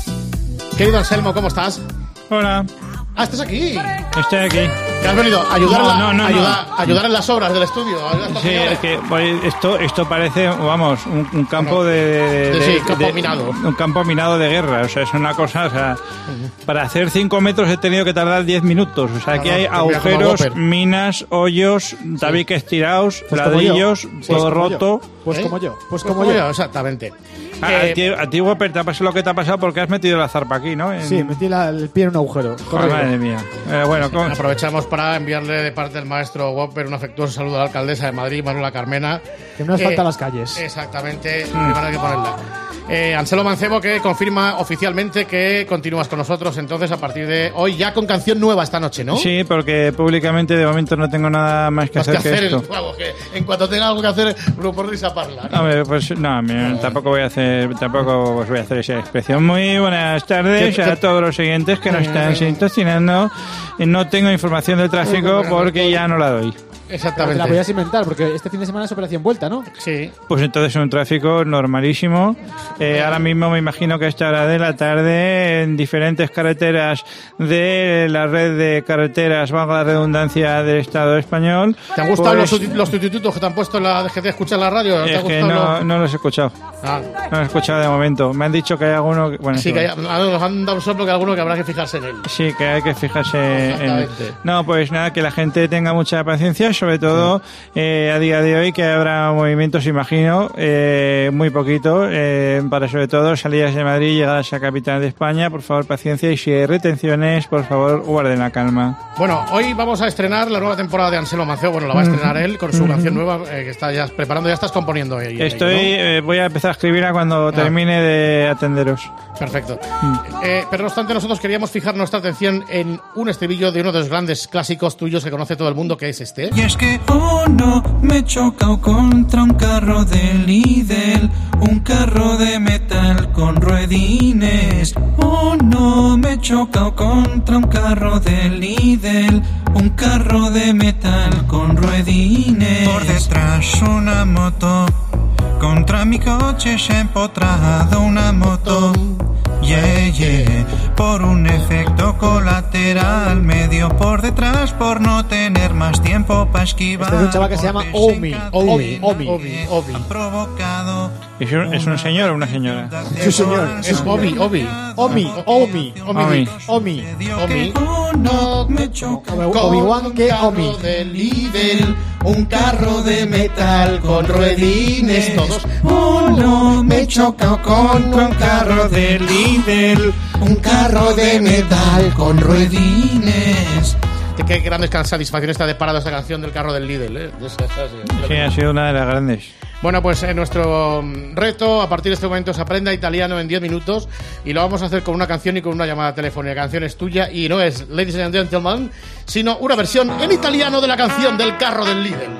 Querido Anselmo, ¿cómo estás? Hola. Ah, estás aquí. Estoy aquí. ¿Te has venido a ayudar, No, en la- no, no, ayudar, no. ayudar en las obras del estudio? a ayudar a estos Sí, señores? es que voy- esto, esto parece, vamos, un, un campo de, de- de- sí, de- campo de- minado. Un campo minado de guerra. O sea, es una cosa, o sea, para hacer cinco metros he tenido que tardar diez minutos. O sea, aquí No, no, hay pues mira, como agujeros, Whopper. minas, hoyos, tabiques tirados, Pues como ladrillos, yo. todo Pues como roto. yo. Pues ¿Eh? como yo. Pues Pues como como yo. yo, exactamente. A, Eh, a ti, a ti, Whopper, te ha pasado lo que te ha pasado porque has metido la zarpa aquí, ¿no? En- Sí, metí la- el pie en un agujero. Joder, Correcto. madre mía. Eh, bueno, ¿cómo- Aprovechamos para enviarle de parte del maestro Whopper un afectuoso saludo a la alcaldesa de Madrid, Manuela Carmena. Que no nos Eh, faltan las calles. Exactamente, primero hay que ponerla. Eh, Anselmo Mancebo, que confirma oficialmente que continúas con nosotros entonces a partir de hoy, ya con canción nueva esta noche, ¿no? Sí, porque públicamente de momento no tengo nada más que Más hacer que que, hacer, esto. vamos, que en cuanto tenga algo que hacer, Grupo Risa parla. ¿no? Hombre, pues no, mira, tampoco voy a hacer, tampoco os voy a hacer esa expresión. Muy buenas tardes ¿Qué- a qué- todos los siguientes que nos Eh, están sintonizando. No tengo información del tráfico porque ya no la doy. Te Exactamente. la podías inventar, porque este fin de semana es Operación Vuelta, ¿no? Sí. Pues entonces un tráfico normalísimo. Eh, ahora mismo me imagino que a esta hora de la tarde en diferentes carreteras de la red de carreteras, valga la redundancia, del Estado español. ¿Te han gustado pues, los, susti- los sustitutos que te han puesto en la D G T escuchar la radio? ¿No te ha Es que gustado no, lo- no los he escuchado. Ah, No los he escuchado de momento. Me han dicho que hay alguno que... Bueno, sí, sí, que bueno. hay- nos han dado un soplo que alguno que habrá que fijarse en él. Sí, que hay que fijarse en... Exactamente. No, pues nada, que la gente tenga mucha paciencia, sobre todo eh, a día de hoy que habrá movimientos, imagino, eh, muy poquito, eh, para sobre todo salidas de Madrid, llegadas a capital de España. Por favor, paciencia, y si hay retenciones, por favor, guarden la calma. Bueno, hoy vamos a estrenar la nueva temporada de Anselmo Mancebo. Bueno, la va a estrenar él con su Ujú. canción nueva eh, que está ya preparando, ya estás componiendo. Ella, Estoy, eh, voy a empezar a escribirla cuando termine de atenderos. Perfecto. Eh, pero no obstante, nosotros queríamos fijar nuestra atención en un estribillo de uno de los grandes clásicos tuyos que conoce todo el mundo, que es este. Y es que, oh no, me he chocado contra un carro de Lidl, un carro de metal con ruedines. Oh no, me he chocado contra un carro de Lidl, un carro de metal con ruedines. Por detrás una moto, contra mi coche se ha empotrado una moto. Yeah, yeah, por un efecto colateral, medio por detrás por no tener más tiempo para esquivar. Este es un chaval que se llama Omi. Omi. Omi. Omi. Provocado. ¿Es un, es un señor o una señora? Es un señor. Es Obi, Obi. Omi. Omi. Omi. Omi. Omi. No me choca. Obi-Wan que Omi. de Lidl, un carro de metal con ruedines. Todos. Oh no, me he chocado contra un carro de Lidl, un carro de metal con ruedines. Qué grandes satisfacciones te ha deparado esta canción del carro del Lidl, ¿eh? Sí, ha sido una de las grandes. Bueno, pues en nuestro reto, a partir de este momento, se aprenda italiano en diez minutos y lo vamos a hacer con una canción y con una llamada telefónica. La canción es tuya y no es Ladies and Gentlemen, sino una versión en italiano de la canción del carro del Lidl.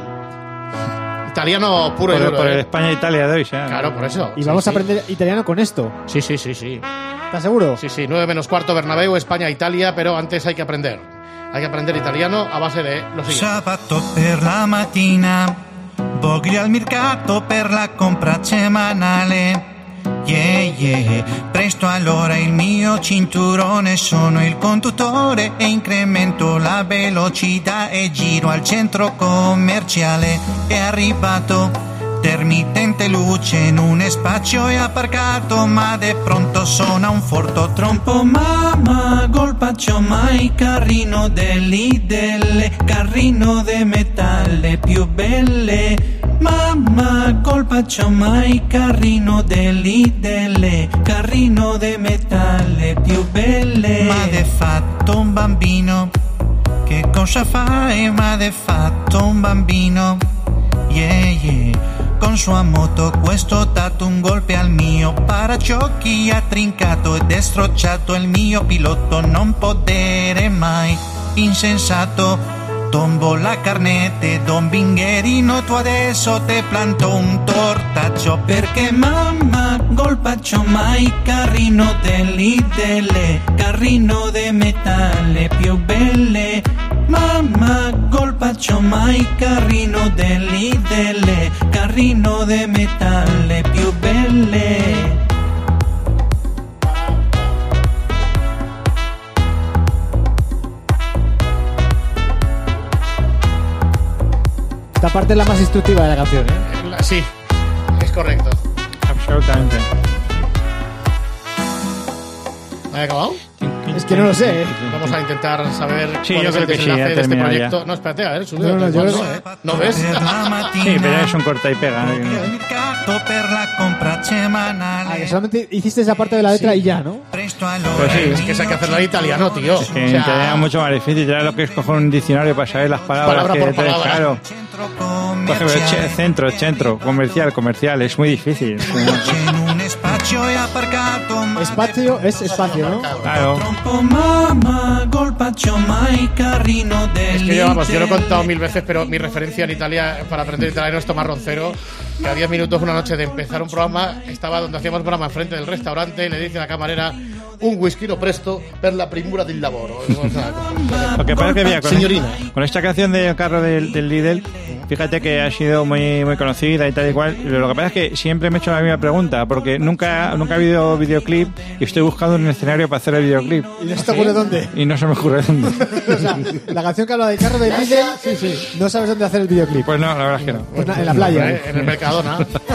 Italiano puro Por, y duro. por el ¿eh? España-Italia de hoy, ¿sí? Claro, por eso. Y Sí, vamos sí. a aprender italiano con esto. Sí, sí, sí, sí. ¿Estás seguro? Sí, sí, nueve menos cuarto, Bernabéu, España, Italia, pero antes hay que aprender. Hay que aprender italiano a base de lo siguiente. Sabato per la mattina, voglio al mercato per la compra settimanale. Yeah, yeah. Presto allora il mio cinturone, sono il conduttore e incremento la velocità e giro al centro commerciale. È arrivato, intermittente luce in un spazio è apparcato, ma de pronto suona un forte trompo. Mamma, colpaccio mai carrino dell'idelle, carrino de metalle più belle. Mamma, colpaccio mai carrino dell'idelle, carrino de metalle più belle. Ma de fatto un bambino, che cosa fai? Ma de fatto un bambino, yeah yeah. Con sua moto questo dato un golpe al mio paraciocchi, ha trincato ed è strocciato il mio pilota, non potere mai, insensato. Tombo la carnete, Don Bingherino, tu adesso te planto un tortaccio, perché mamma, golpaccio mai carrino dell'idelle, carrino de metalle più belle. Mamma, golpaccio mai carrino dell'idelle, carrino de metalle più belle. Esta parte es la más instructiva de la canción, ¿eh? La- Sí, es correcto. Absolutamente. ¿Ha acabado? Es que no lo sé, ¿eh? Vamos a intentar saber Sí, cuál yo es creo el que sí, desenlace ya de este termina proyecto. ya. No, espérate, a ver, sube. No, no, yo no, creo- ¿eh? ¿No ves? Sí, pero es un corta y pega. ¿no? Per la compra settimanale. Ah, que solamente hiciste esa parte de la letra y ya, ¿no? Pues sí, Es que se hay que hacerlo en italiano, tío. Es que O en sea, italiano es mucho más difícil. Ya lo que es coger un diccionario para saber las palabras. Palabra que por te- palabra. Claro. Por ejemplo, che- centro, centro, comercial, comercial. Es muy difícil. Espacio es espacio, ¿no? Claro. Mamma, golpaccio mai carrino Es que yo, vamos, yo lo he dell'idelle. contado mil veces, pero mi referencia en Italia para aprender italiano es Tomás Roncero, que a diez minutos una noche de empezar un programa estaba donde hacíamos programa enfrente del restaurante y le dice a la camarera un whisky presto per la primura del lavoro. O sea, Lo que pasa es que, mira, con, Señorina. con esta canción del carro del, del Lidl, fíjate que ha sido muy muy conocida y tal y cual. Lo que pasa es que siempre me he hecho la misma pregunta, porque nunca nunca ha habido videoclip y estoy buscando un escenario para hacer el videoclip. ¿Y no se te ocurre dónde? Y no se me ocurre dónde. O sea, la canción que habla del carro de Lidl, sí, sí. No sabes dónde hacer el videoclip. Pues no, la verdad es que no. Pues na- en la playa. ¿eh? En el Mercadona.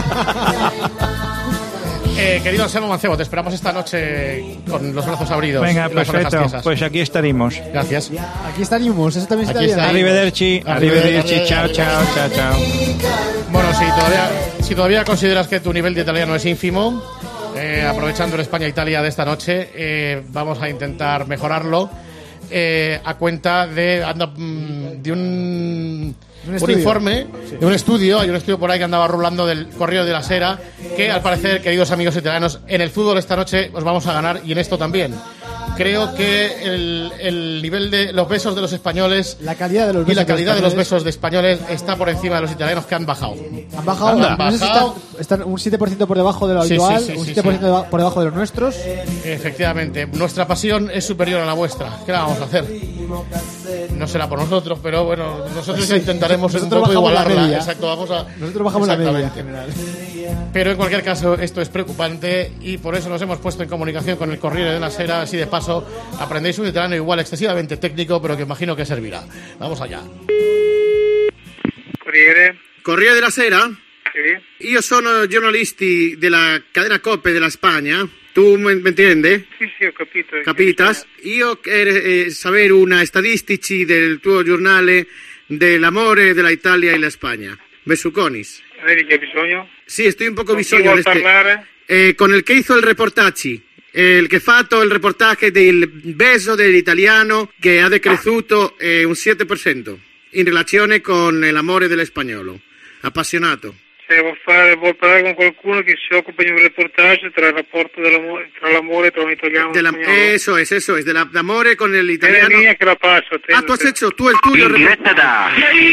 Eh, querido Anselmo Mancebo, te esperamos esta noche con los brazos abridos. Venga, y las orejas perfecto. tiesas. Pues aquí estaremos. Gracias. Aquí estaríamos, eso también Aquí está bien. está. Arrivederci, arrivederci, chao, chao, chao, chao. Bueno, si todavía, si todavía consideras que tu nivel de italiano es ínfimo, eh, aprovechando el España-Italia de esta noche, eh, vamos a intentar mejorarlo eh, a cuenta de, anda, mm, de un, Un un estudio. informe, de un estudio. Hay un estudio por ahí que andaba rulando del Correo de la Sera, que al parecer, queridos amigos italianos, en el fútbol esta noche os vamos a ganar y en esto también. Creo que el, el nivel de los besos de los españoles La calidad de los y la besos calidad de los españoles besos de españoles está por encima de los italianos, que han bajado. Han bajado, Han no sé si bajado. están, están un siete por ciento por debajo de lo Sí, habitual, sí, sí, un sí, siete por ciento sí. deba- por debajo de los nuestros. Efectivamente, nuestra pasión es superior a la vuestra. ¿Qué la vamos a hacer? No será por nosotros, pero bueno, nosotros Sí, intentaremos un nosotros poco bajamos la igualarla. media. Exacto, vamos a. Nosotros bajamos la media en Exactamente. general. Pero en cualquier caso, esto es preocupante y por eso nos hemos puesto en comunicación con el Corriere de la Sera. Así de paso, aprendéis un italiano igual excesivamente técnico, pero que imagino que servirá. Vamos allá. Corriere. Corriere della Sera? Sì. Io sono giornalisti della cadena Coppe della Spagna. Tu mi entiendes? Sì, sì, ho capito. Capitas? Io quero eh, sapere una statistici del tuo giornale dell'amore della Italia e la Spagna. Besuconis. Vedi che hai bisogno? Sì, estoy un poco Con chi bisogno. vuol es que- parlare? eh, con el que hizo el reportaje, el que ha fatto el reportaje del beso dell'italiano che ha decresciuto eh, un siete per cento in relazione con l'amore dell'espagnolo. Appassionato. Se vuol, fare, vuol parlare con qualcuno che si occupa di un reportage tra il rapporto dell'amore, tra l'amore tra un italiano e De un la- spagnolo. eso es, eso es, de la- de amore con el È la italiano. mia che la passo. Ah, tu has hecho tú el tuyo. In diretta da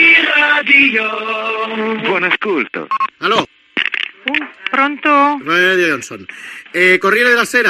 Buon ascolto. Aló. Pronto? Radio Johnson. Eh, Corriere della Sera.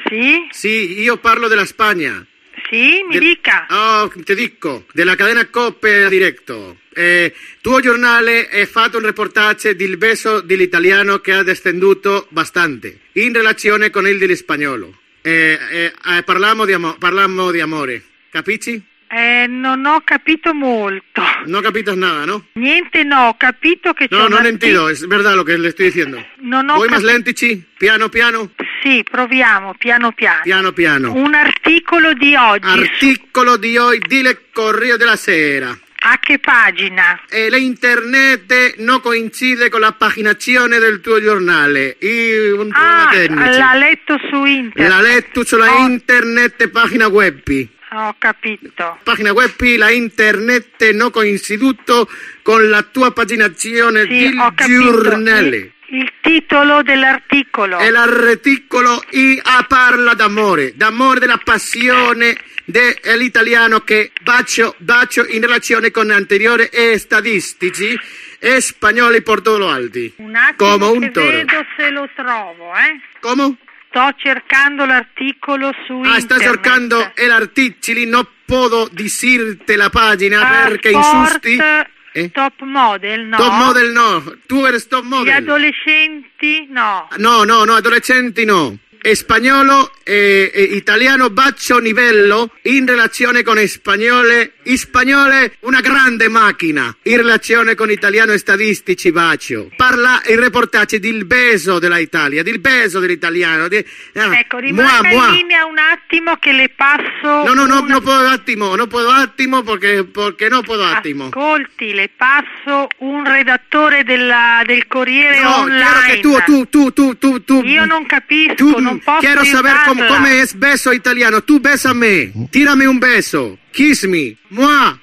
Sì? Sì, io parlo della Spagna. Sì, mi De- dica. Oh, ti dico, della cadena Coppe Diretto. Eh, tuo giornale ha fatto un reportage del beso dell'italiano che ha descenduto bastante in relazione con il dell'spagnolo. Eh, eh, eh, parliamo di, amo- parliamo di amore, capisci? Eh, non ho capito molto. No capito nada, ¿no? Niente, no, ho capito che c'è No, un no arti- entiendo, es verdad lo que le estoy diciendo. Non ho ¿Voy más capi- lentici? Piano, piano? Sì, proviamo, piano piano. Piano, piano. Un articolo di oggi. Articolo di hoy, dile Corriere della Sera. A che pagina? E la internet non coincide con la paginazione del tuo giornale. I, un Ah, tecnici. l'ha letto su internet. L'ha letto sulla Oh. internet e pagina web. Ho capito. Pagina web, la internet non coinciduto con la tua paginazione Sì, del ho capito. giornale. Il, il titolo dell'articolo. E l'articolo I A parla d'amore, d'amore, della passione dell'italiano che bacio, bacio in relazione con anteriori e statistici e spagnoli por todo lo alti. Un attimo Come un che toro. vedo se lo trovo, eh. Come? Sto cercando l'articolo su Ah, internet. sta cercando l'articolo, non posso dirti la pagina Ah, perché sport, insusti. Eh? Top model, no. Top model no, tu eri top Gli model. adolescenti, no. No, no, no, adolescenti no. Spagnolo e, e italiano bacio livello in relazione con spagnole. Spagnole una grande macchina in relazione con italiano e statistici bacio. Parla il reportage del beso della Italia, del beso dell'italiano. Di, ah, Ecco, rimanga mua, in mua. linea un attimo che le passo. No, no, no, una- no puedo attimo, no puedo attimo porque, porque no puedo attimo. Ascolti, le passo un redattore della, del Corriere No, Online. quiero que tú, tú, tú, tú, tú, tú. Io non capisco, Tú, non posso quiero saber cómo, aiutarla. cómo es beso italiano. Tú bésame, tírame un beso, kiss me, mua.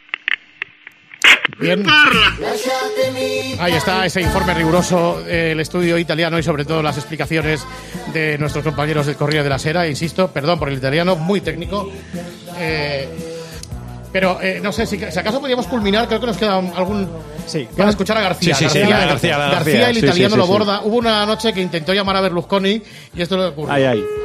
Bien. Parla. Ahí está ese informe riguroso del estudio italiano y sobre todo las explicaciones de nuestros compañeros del Corriere della Sera. Insisto, perdón por el italiano, muy técnico. Eh, pero eh, no sé, si, si acaso podríamos culminar, creo que nos queda un- algún... Sí. Para escuchar a García. Sí, sí, sí, García, la García, la García, García. el Sí, italiano sí, sí, lo sí. borda. Hubo una noche que intentó llamar a Berlusconi y esto le ocurrió. Ay, ay.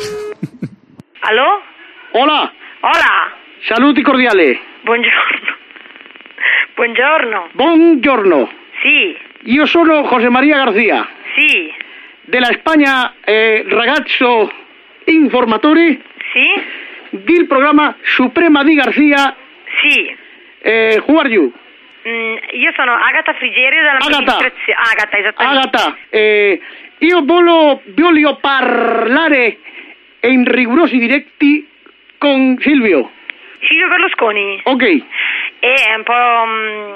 Allo? Hola, Hola, saluti cordiali. buongiorno. Buongiorno. Buongiorno. Sì, Io sono José María García, sì, della Spagna eh, ragazzo informatore sì, del programma Suprema di García. sì. Eh, who are you? Mm, io sono Agata Frigerio Agata. dell'amministrazione. Agata, esattamente. Agata, eh, io voglio, voglio parlare in rigorosi diretti con Silvio. Silvio Berlusconi. Ok, È un po'...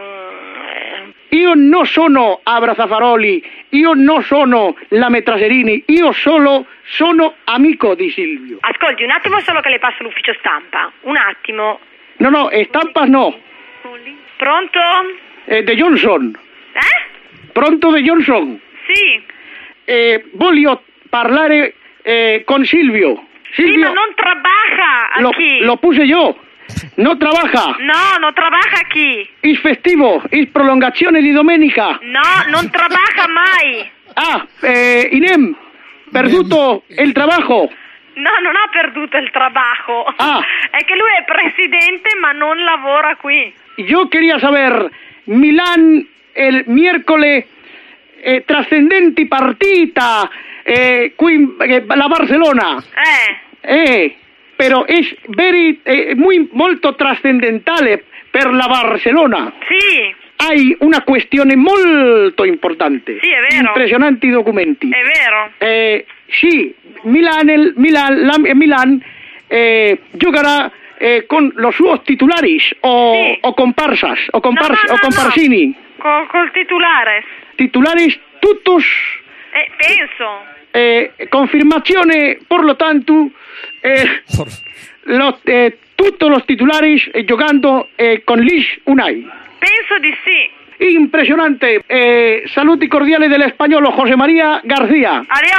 mm, io non sono Abrazafaroli, io non sono la Metraserini, io solo sono amico di Silvio. Ascolti, un attimo solo che le passo l'ufficio stampa. Un attimo. No, no, stampas no, Pronto? eh, de Johnson, Eh? pronto de Johnson. Sì. Eh, voglio parlare eh, con Silvio. Sì, Silvio, ma non trabaja lo, aquí. lo puse yo, no trabaja. No, non trabaja aquí. Es festivo, es prolongazione di domenica. No, non trabaja mai. Ah, eh, Inem, perduto el trabajo. No, non ha perduto il trabajo. Ah. È che lui è presidente ma non lavora qui. Yo quería saber, Milán el miércoles, eh, trascendenti partita, eh, qui, eh, la Barcelona. Eh. Eh, pero es very, eh, muy, molto trascendentale per la Barcelona. Sì, Hay una questione molto importante. Sì, è vero. Impressionanti documenti. è vero. Eh, sì, Milan, el, Milan, la, eh, Milan eh, giocherà eh, con los suos titularis o, Sì. o comparsas o, compars, No, no, no, o comparsini. Col, col titolare. Titularis tutti, Eh, penso. eh, confirmazione, por lo tanto, eh, los, eh, tutti los titularis eh, giocando eh, con Lich Unai. Penso di sì. Impresionante. Eh, saluti cordiali dell'espagnolo José María García. Adios.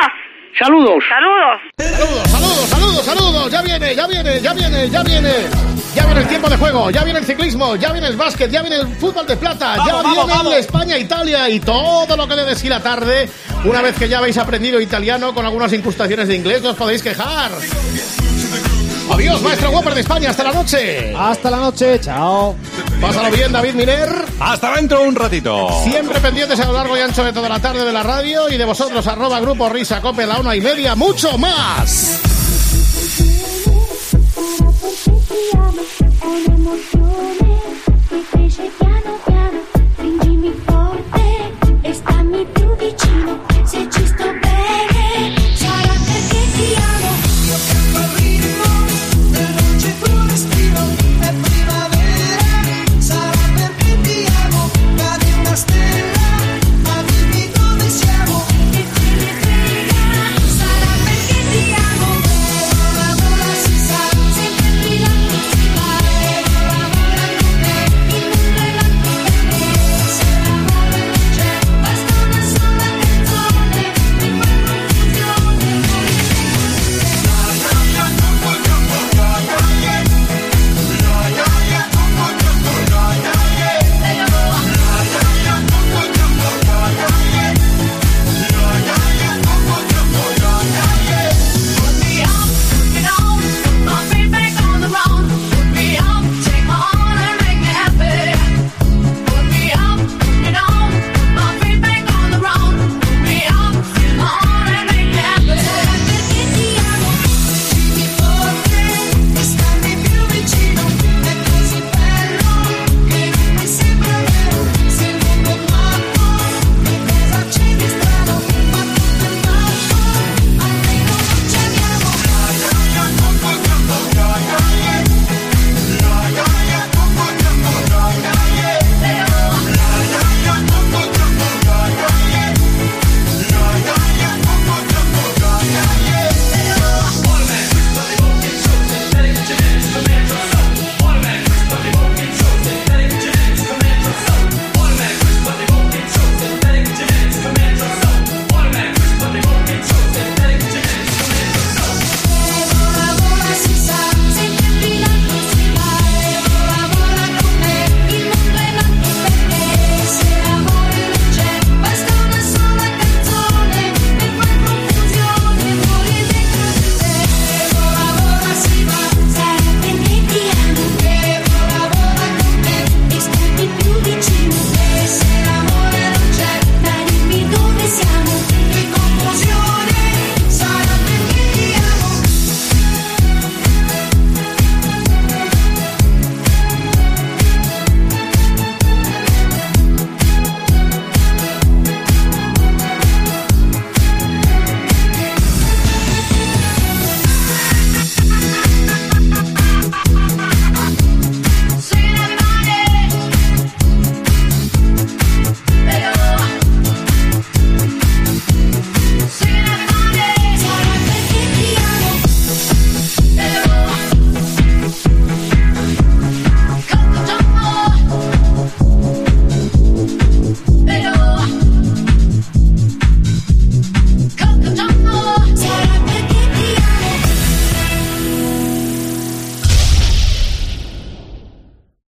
Saludos. Saludos. Saludos, saludos, saludos, saludos. Ya viene, ya viene, ya viene, ya viene. Ya viene el tiempo de juego, ya viene el ciclismo, ya viene el básquet, ya viene el fútbol de plata, vamos, ya vamos, viene vamos. el España-Italia y todo lo que le des la tarde. Una vez que ya habéis aprendido italiano con algunas incrustaciones de inglés, no os podéis quejar. Adiós, maestro Whopper de España, hasta la noche. Hasta la noche, chao. Pásalo bien, David Miner. Hasta dentro un ratito. Siempre pendientes a lo largo y ancho de toda la tarde de la radio y de vosotros, arroba Grupo Risa, Cope, la una y media, mucho más. È un'emozione che cresce piano